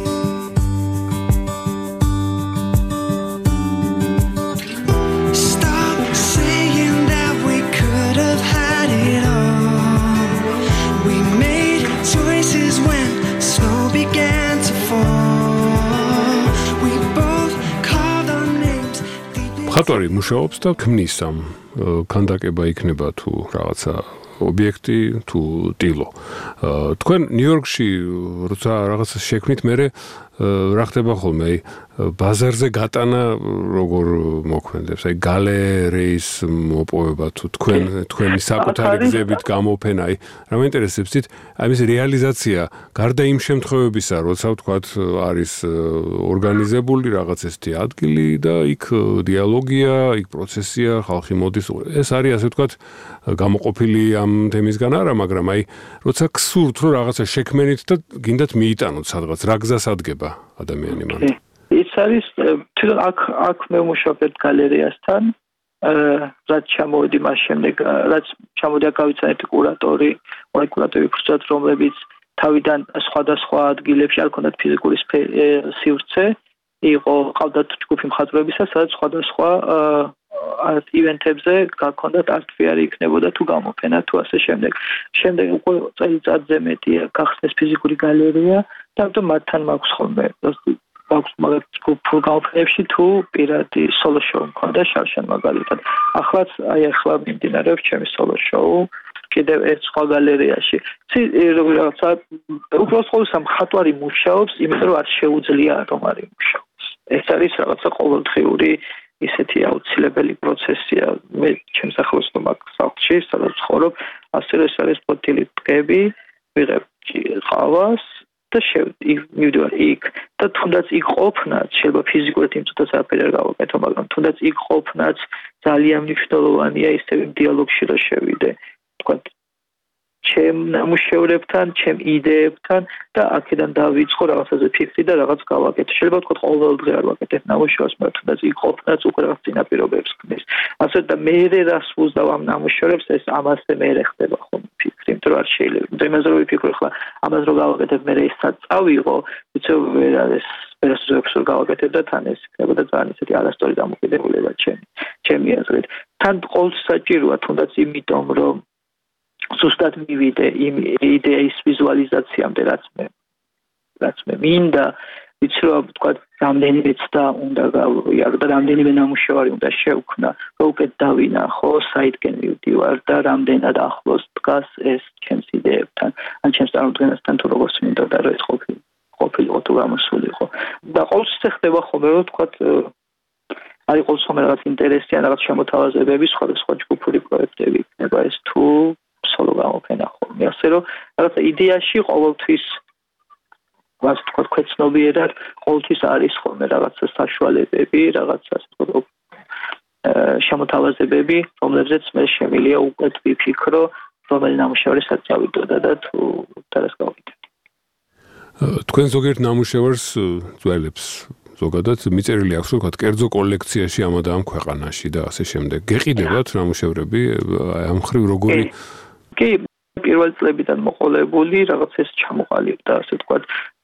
Stop saying that we could have had it all. We made choices when snow began to fall. We both called our names. მხატვარი მუშაობს და ქმნის ამ ქანდაკება იქნება თუ რაღაცა ობიექტი თუ ტილო. თქვენ ნიუ-იორკში როცა რაღაცა შექმნით, მერე რა ხდება ხოლმე? აი ბაზარზე გატანა როგორ მოქმედებს? აი გალერეის მოპოვება თუ თქვენ თქვენი საკუთარი გზებით გამოფენა, აი რა მეინტერესებს თით? აი ეს რეალიზაცია გარდა იმ შემთხვევებისა, როცა ვთქვათ არის ორგანიზებული რაღაც ესეთი ადგილი და იქ დიალოგია, იქ პროცესია, ხალხი მოდის, ეს არის ასე ვთქვათ გამოყოფილი ამ თემისგან არა, მაგრამ აი როცა გსურთ რომ რაღაცა შექმენით და გინდათ მიიტანოთ სადღაც, რა გზას ადგება ადამიანი მან? ის არის თვითონ აქ აქ მე ვმუშაობ ერთ გალერეასთან, რაც ჩამოვიდი მას შემდეგ, რაც ჩამოვიდა გავიცანეთ კურატორი, ორი კურატორი ფუძად, რომლებიც თავიდან სხვადასხვა ადგილებში არ ქონდათ ფიზიკური სივრცე, იყო ყავდათ ჯგუფი მხატვრებისა, სადაც სხვადასხვა art ივენთებზე გაქონდათ არტვიარი იქნებოდა თუ გამოფენა თუ ასე შემდეგ. შემდეგ უკვე წელიწადზე მეტია გახსნეს ფიზიკური გალერეა და ამიტომ მათთან მაქვს ხოლმე აქვს მაგათ ჯგუფურ გამოფენებში თუ პირადი სოლო შოუ მქონდა შარშან მაგალითად. ახლაც აი ახლა მიმდინარეობს ჩემი სოლო შოუ კიდევ ერთ სხვა გალერეაში. როგორ რაღაცა უბრალოდ ყოველსა მხატვარი მუშაობს, იმიტომ რომ არ შეუძლია რომ არ იმუშაოს. ეს არის რაღაცა ყოველდღიური ისეთი აუცილებელი პროცესია. მე ჩემს ახლოს მაგ სახლში, სადაც ცხოვრობ, ასე ეს არის პოტილი ტყები, ვიღებ ყავას და მივდივარ იქ და თუნდაც იქ ყოფნაც შეიძლება ფიზიკურად იმ წუთას არაფერი არ გავაკეთო, მაგრამ თუნდაც იქ ყოფნაც ძალიან მნიშვნელოვანია ისევ დიალოგში რომ შევიდე. თქვა ჩემ ნამუშევრებთან, ჩემ იდეებთან და აქედან დავიწყო რაღაცაზე ფიქრი და რაღაც გავაკეთე. შეიძლება ვთქვათ ყოველდღე არ ვაკეთებ ნამუშევრს, მაგრამ თუნდაც იქ ყოფნაც უკვე რაღაც წინაპირობებს ქმნის. ასე და მე რას ვუზდავ ამ ნამუშევრებს, ეს ამასე მე ხდება ხოლმე ფიქრი, იმიტომ რომ არ შეიძლება. იმიტომ იმაზე რომ ვიფიქრო ხლა, ამას რო გავაკეთებ, მე ისაც წავიღო, ვიცი ვერ არის პერსპექტივებს რო გავაკეთებ და თან ეს იქნებოდა ძალიან ისეთი არასწორი დამოკიდებულება ჩემი, ჩემი აზრით. თან ყოველთვის საჭიროა თუნდაც იმიტომ რომ ზუსტად მივიდე იმ იდეის ვიზუალიზაციამდე, რაც მე რაც მე მინდა, ვიცი რომ თქვა რამდენიმე ცდა უნდა გავიარო და რამდენიმე ნამუშევარი უნდა შევქმნა, რომ უკეთ დავინახო, საითკენ მივდივარ და რამდენად ახლოს დგას ეს ჩემს იდეებთან, ან ჩემს წარმოდგენასთან თუ როგორც მინდა და რომ ეს ყოფილი ყოფილიყო თუ გამოსულიყო. და ყოველთვის ხდება ხოლმე რომ თქვა არის ყოველთვის ხოლმე რაღაც ინტერესი ან რაღაც შემოთავაზებები, სხვადასხვა ჯგუფური პროექტები იქნება ეს თუ სოლო გამოფენა ხოლმე. ასე რომ რაღაცა იდეაში ყოველთვის ვას თქვა ქვეცნობიერად ყოველთვის არის ხოლმე რაღაცა საშუალებები, რაღაცა ასე ვთქვათ შემოთავაზებები, რომლებზეც მე შემიძლია უკეთ ვიფიქრო, რომელი ნამუშევარი საწავიდოდა და თუ დარას გავაკეთე. თქვენ ზოგიერთ ნამუშევარს ძველებს ზოგადად მიწერილი აქვს, რომ ვთქვათ, კერძო კოლექციაში ამა და ამ ქვეყანაში და ასე შემდეგ. გეყიდებათ ნამუშევრები ამ ხრივ როგორი კი პირველ წლებიდან მოყოლებული რაღაც ეს ჩამოყალიბდა, ასე ვთქვათ,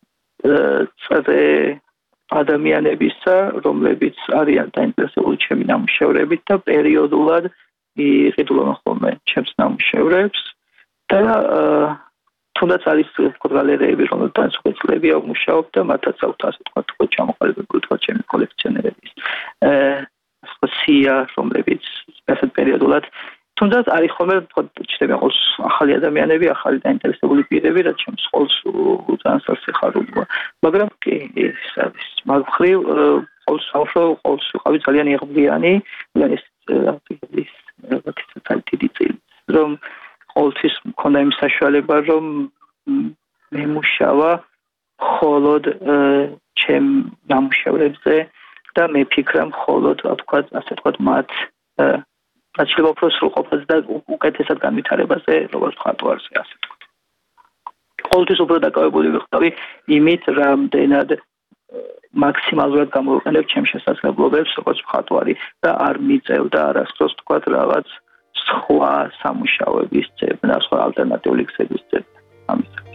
წრე ადამიანებისა, რომლებიც არიან დაინტერესებული ჩემი ნამუშევრებით და პერიოდულად იყიდულობენ ხოლმე ჩემს ნამუშევრებს და თუნდაც არის გალერეები, რომელთაც უკვე წლებია ვმუშაობ და მათაც აქვთ ასე ვთქვათ, უკვე ჩამოყალიბებული თქვა ჩემი კოლექციონერების ასე სია, რომლებიც ასეთ პერიოდულად თუნდაც არის ხოლმე ვთქვათ, ჩნდება ყოლს ახალი ადამიანები, ახალი დაინტერესებული პირები, რაც ჩემს ყოლს ძალიან სასიხარულოა. მაგრამ კი ეს არის მაგ მხრივ ყოლს ახლა ყოლს ვიყავი ძალიან იღბლიანი, ძალიან ეს ის რაღაცა ძალიან დიდი წილი, რომ ყოველთვის მქონდა იმ საშუალება, რომ მე მუშავა მხოლოდ ჩემ ნამუშევრებზე და მე ფიქრობ მხოლოდ ვთქვათ, ასე ვთქვათ, მათ რაც შეიძლება უფრო სრულყოფაზე და უკეთესად განვითარებაზე, როგორც მხატვარზე, ასე ვთქვათ. ყოველთვის უფრო დაკავებული ვიხდები იმით, რამდენად მაქსიმალურად გამოვიყენებ ჩემს შესაძლებლობებს, როგორც მხატვარი და არ მიწევ და არასდროს ვთქვათ რაღაც სხვა სამუშაოების ძებნა, სხვა ალტერნატიული ქსების ძებნა. ამისათვის.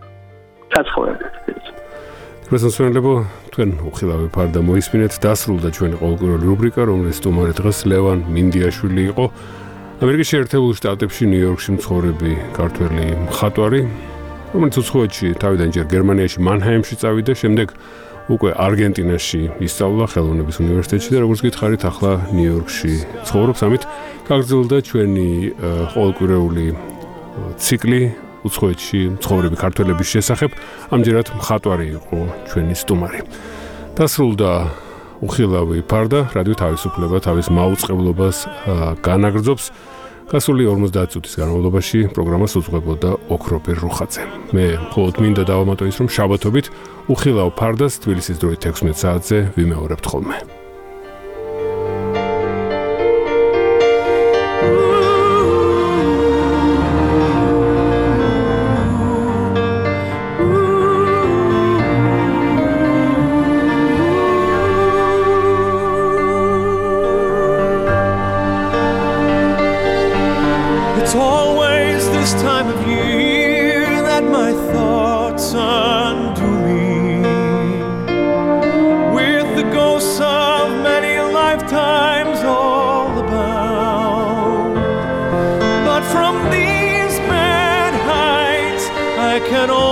საცხოვრებლად. მოსასწრებლებო, თქვენ უხილავი ფარდა მოისმინეთ, დასრულდა ჩვენი ყოველკვირეული რუბრიკა, რომლის სტუმარი დღეს ლევან მინდიაშვილი იყო. ამერიკის შეერთებულ შტატებში, ნიუ-იორკში მცხოვრები ქართველი მხატვარი, რომელიც უცხოეთში თავიდან ჯერ გერმანიაში მანჰაიმში წავიდა, შემდეგ უკვე არგენტინაში ისწავლა ხელოვნების უნივერსიტეტში და როგორც გითხარით, ახლა ნიუ-იორკში ცხოვრობს. ამით გაგრძელდა ჩვენი ყოველკვირეული ციკლი უცხოეთში მცხოვრები ქართველების შესახებ. ამჯერად მხატვარი იყო ჩვენი სტუმარი. დასრულდა უხილავი ფარდა, რადიო თავისუფლება თავის მაუწყებლობას განაგრძობს. გასული ორმოცდაათ წუთის განმავლობაში პროგრამას უძღვებოდა ოქროპირ რუხაძე. მე მხოლოდ მინდა დავამატო ის, რომ შაბათობით უხილავ ფარდას თბილისის დროით ექვსმეტ საათზე ვიმეორებთ ხოლმე. It's always this time of year that let my thoughts undo me with the ghosts of many lifetimes all about. But from these bad heights I can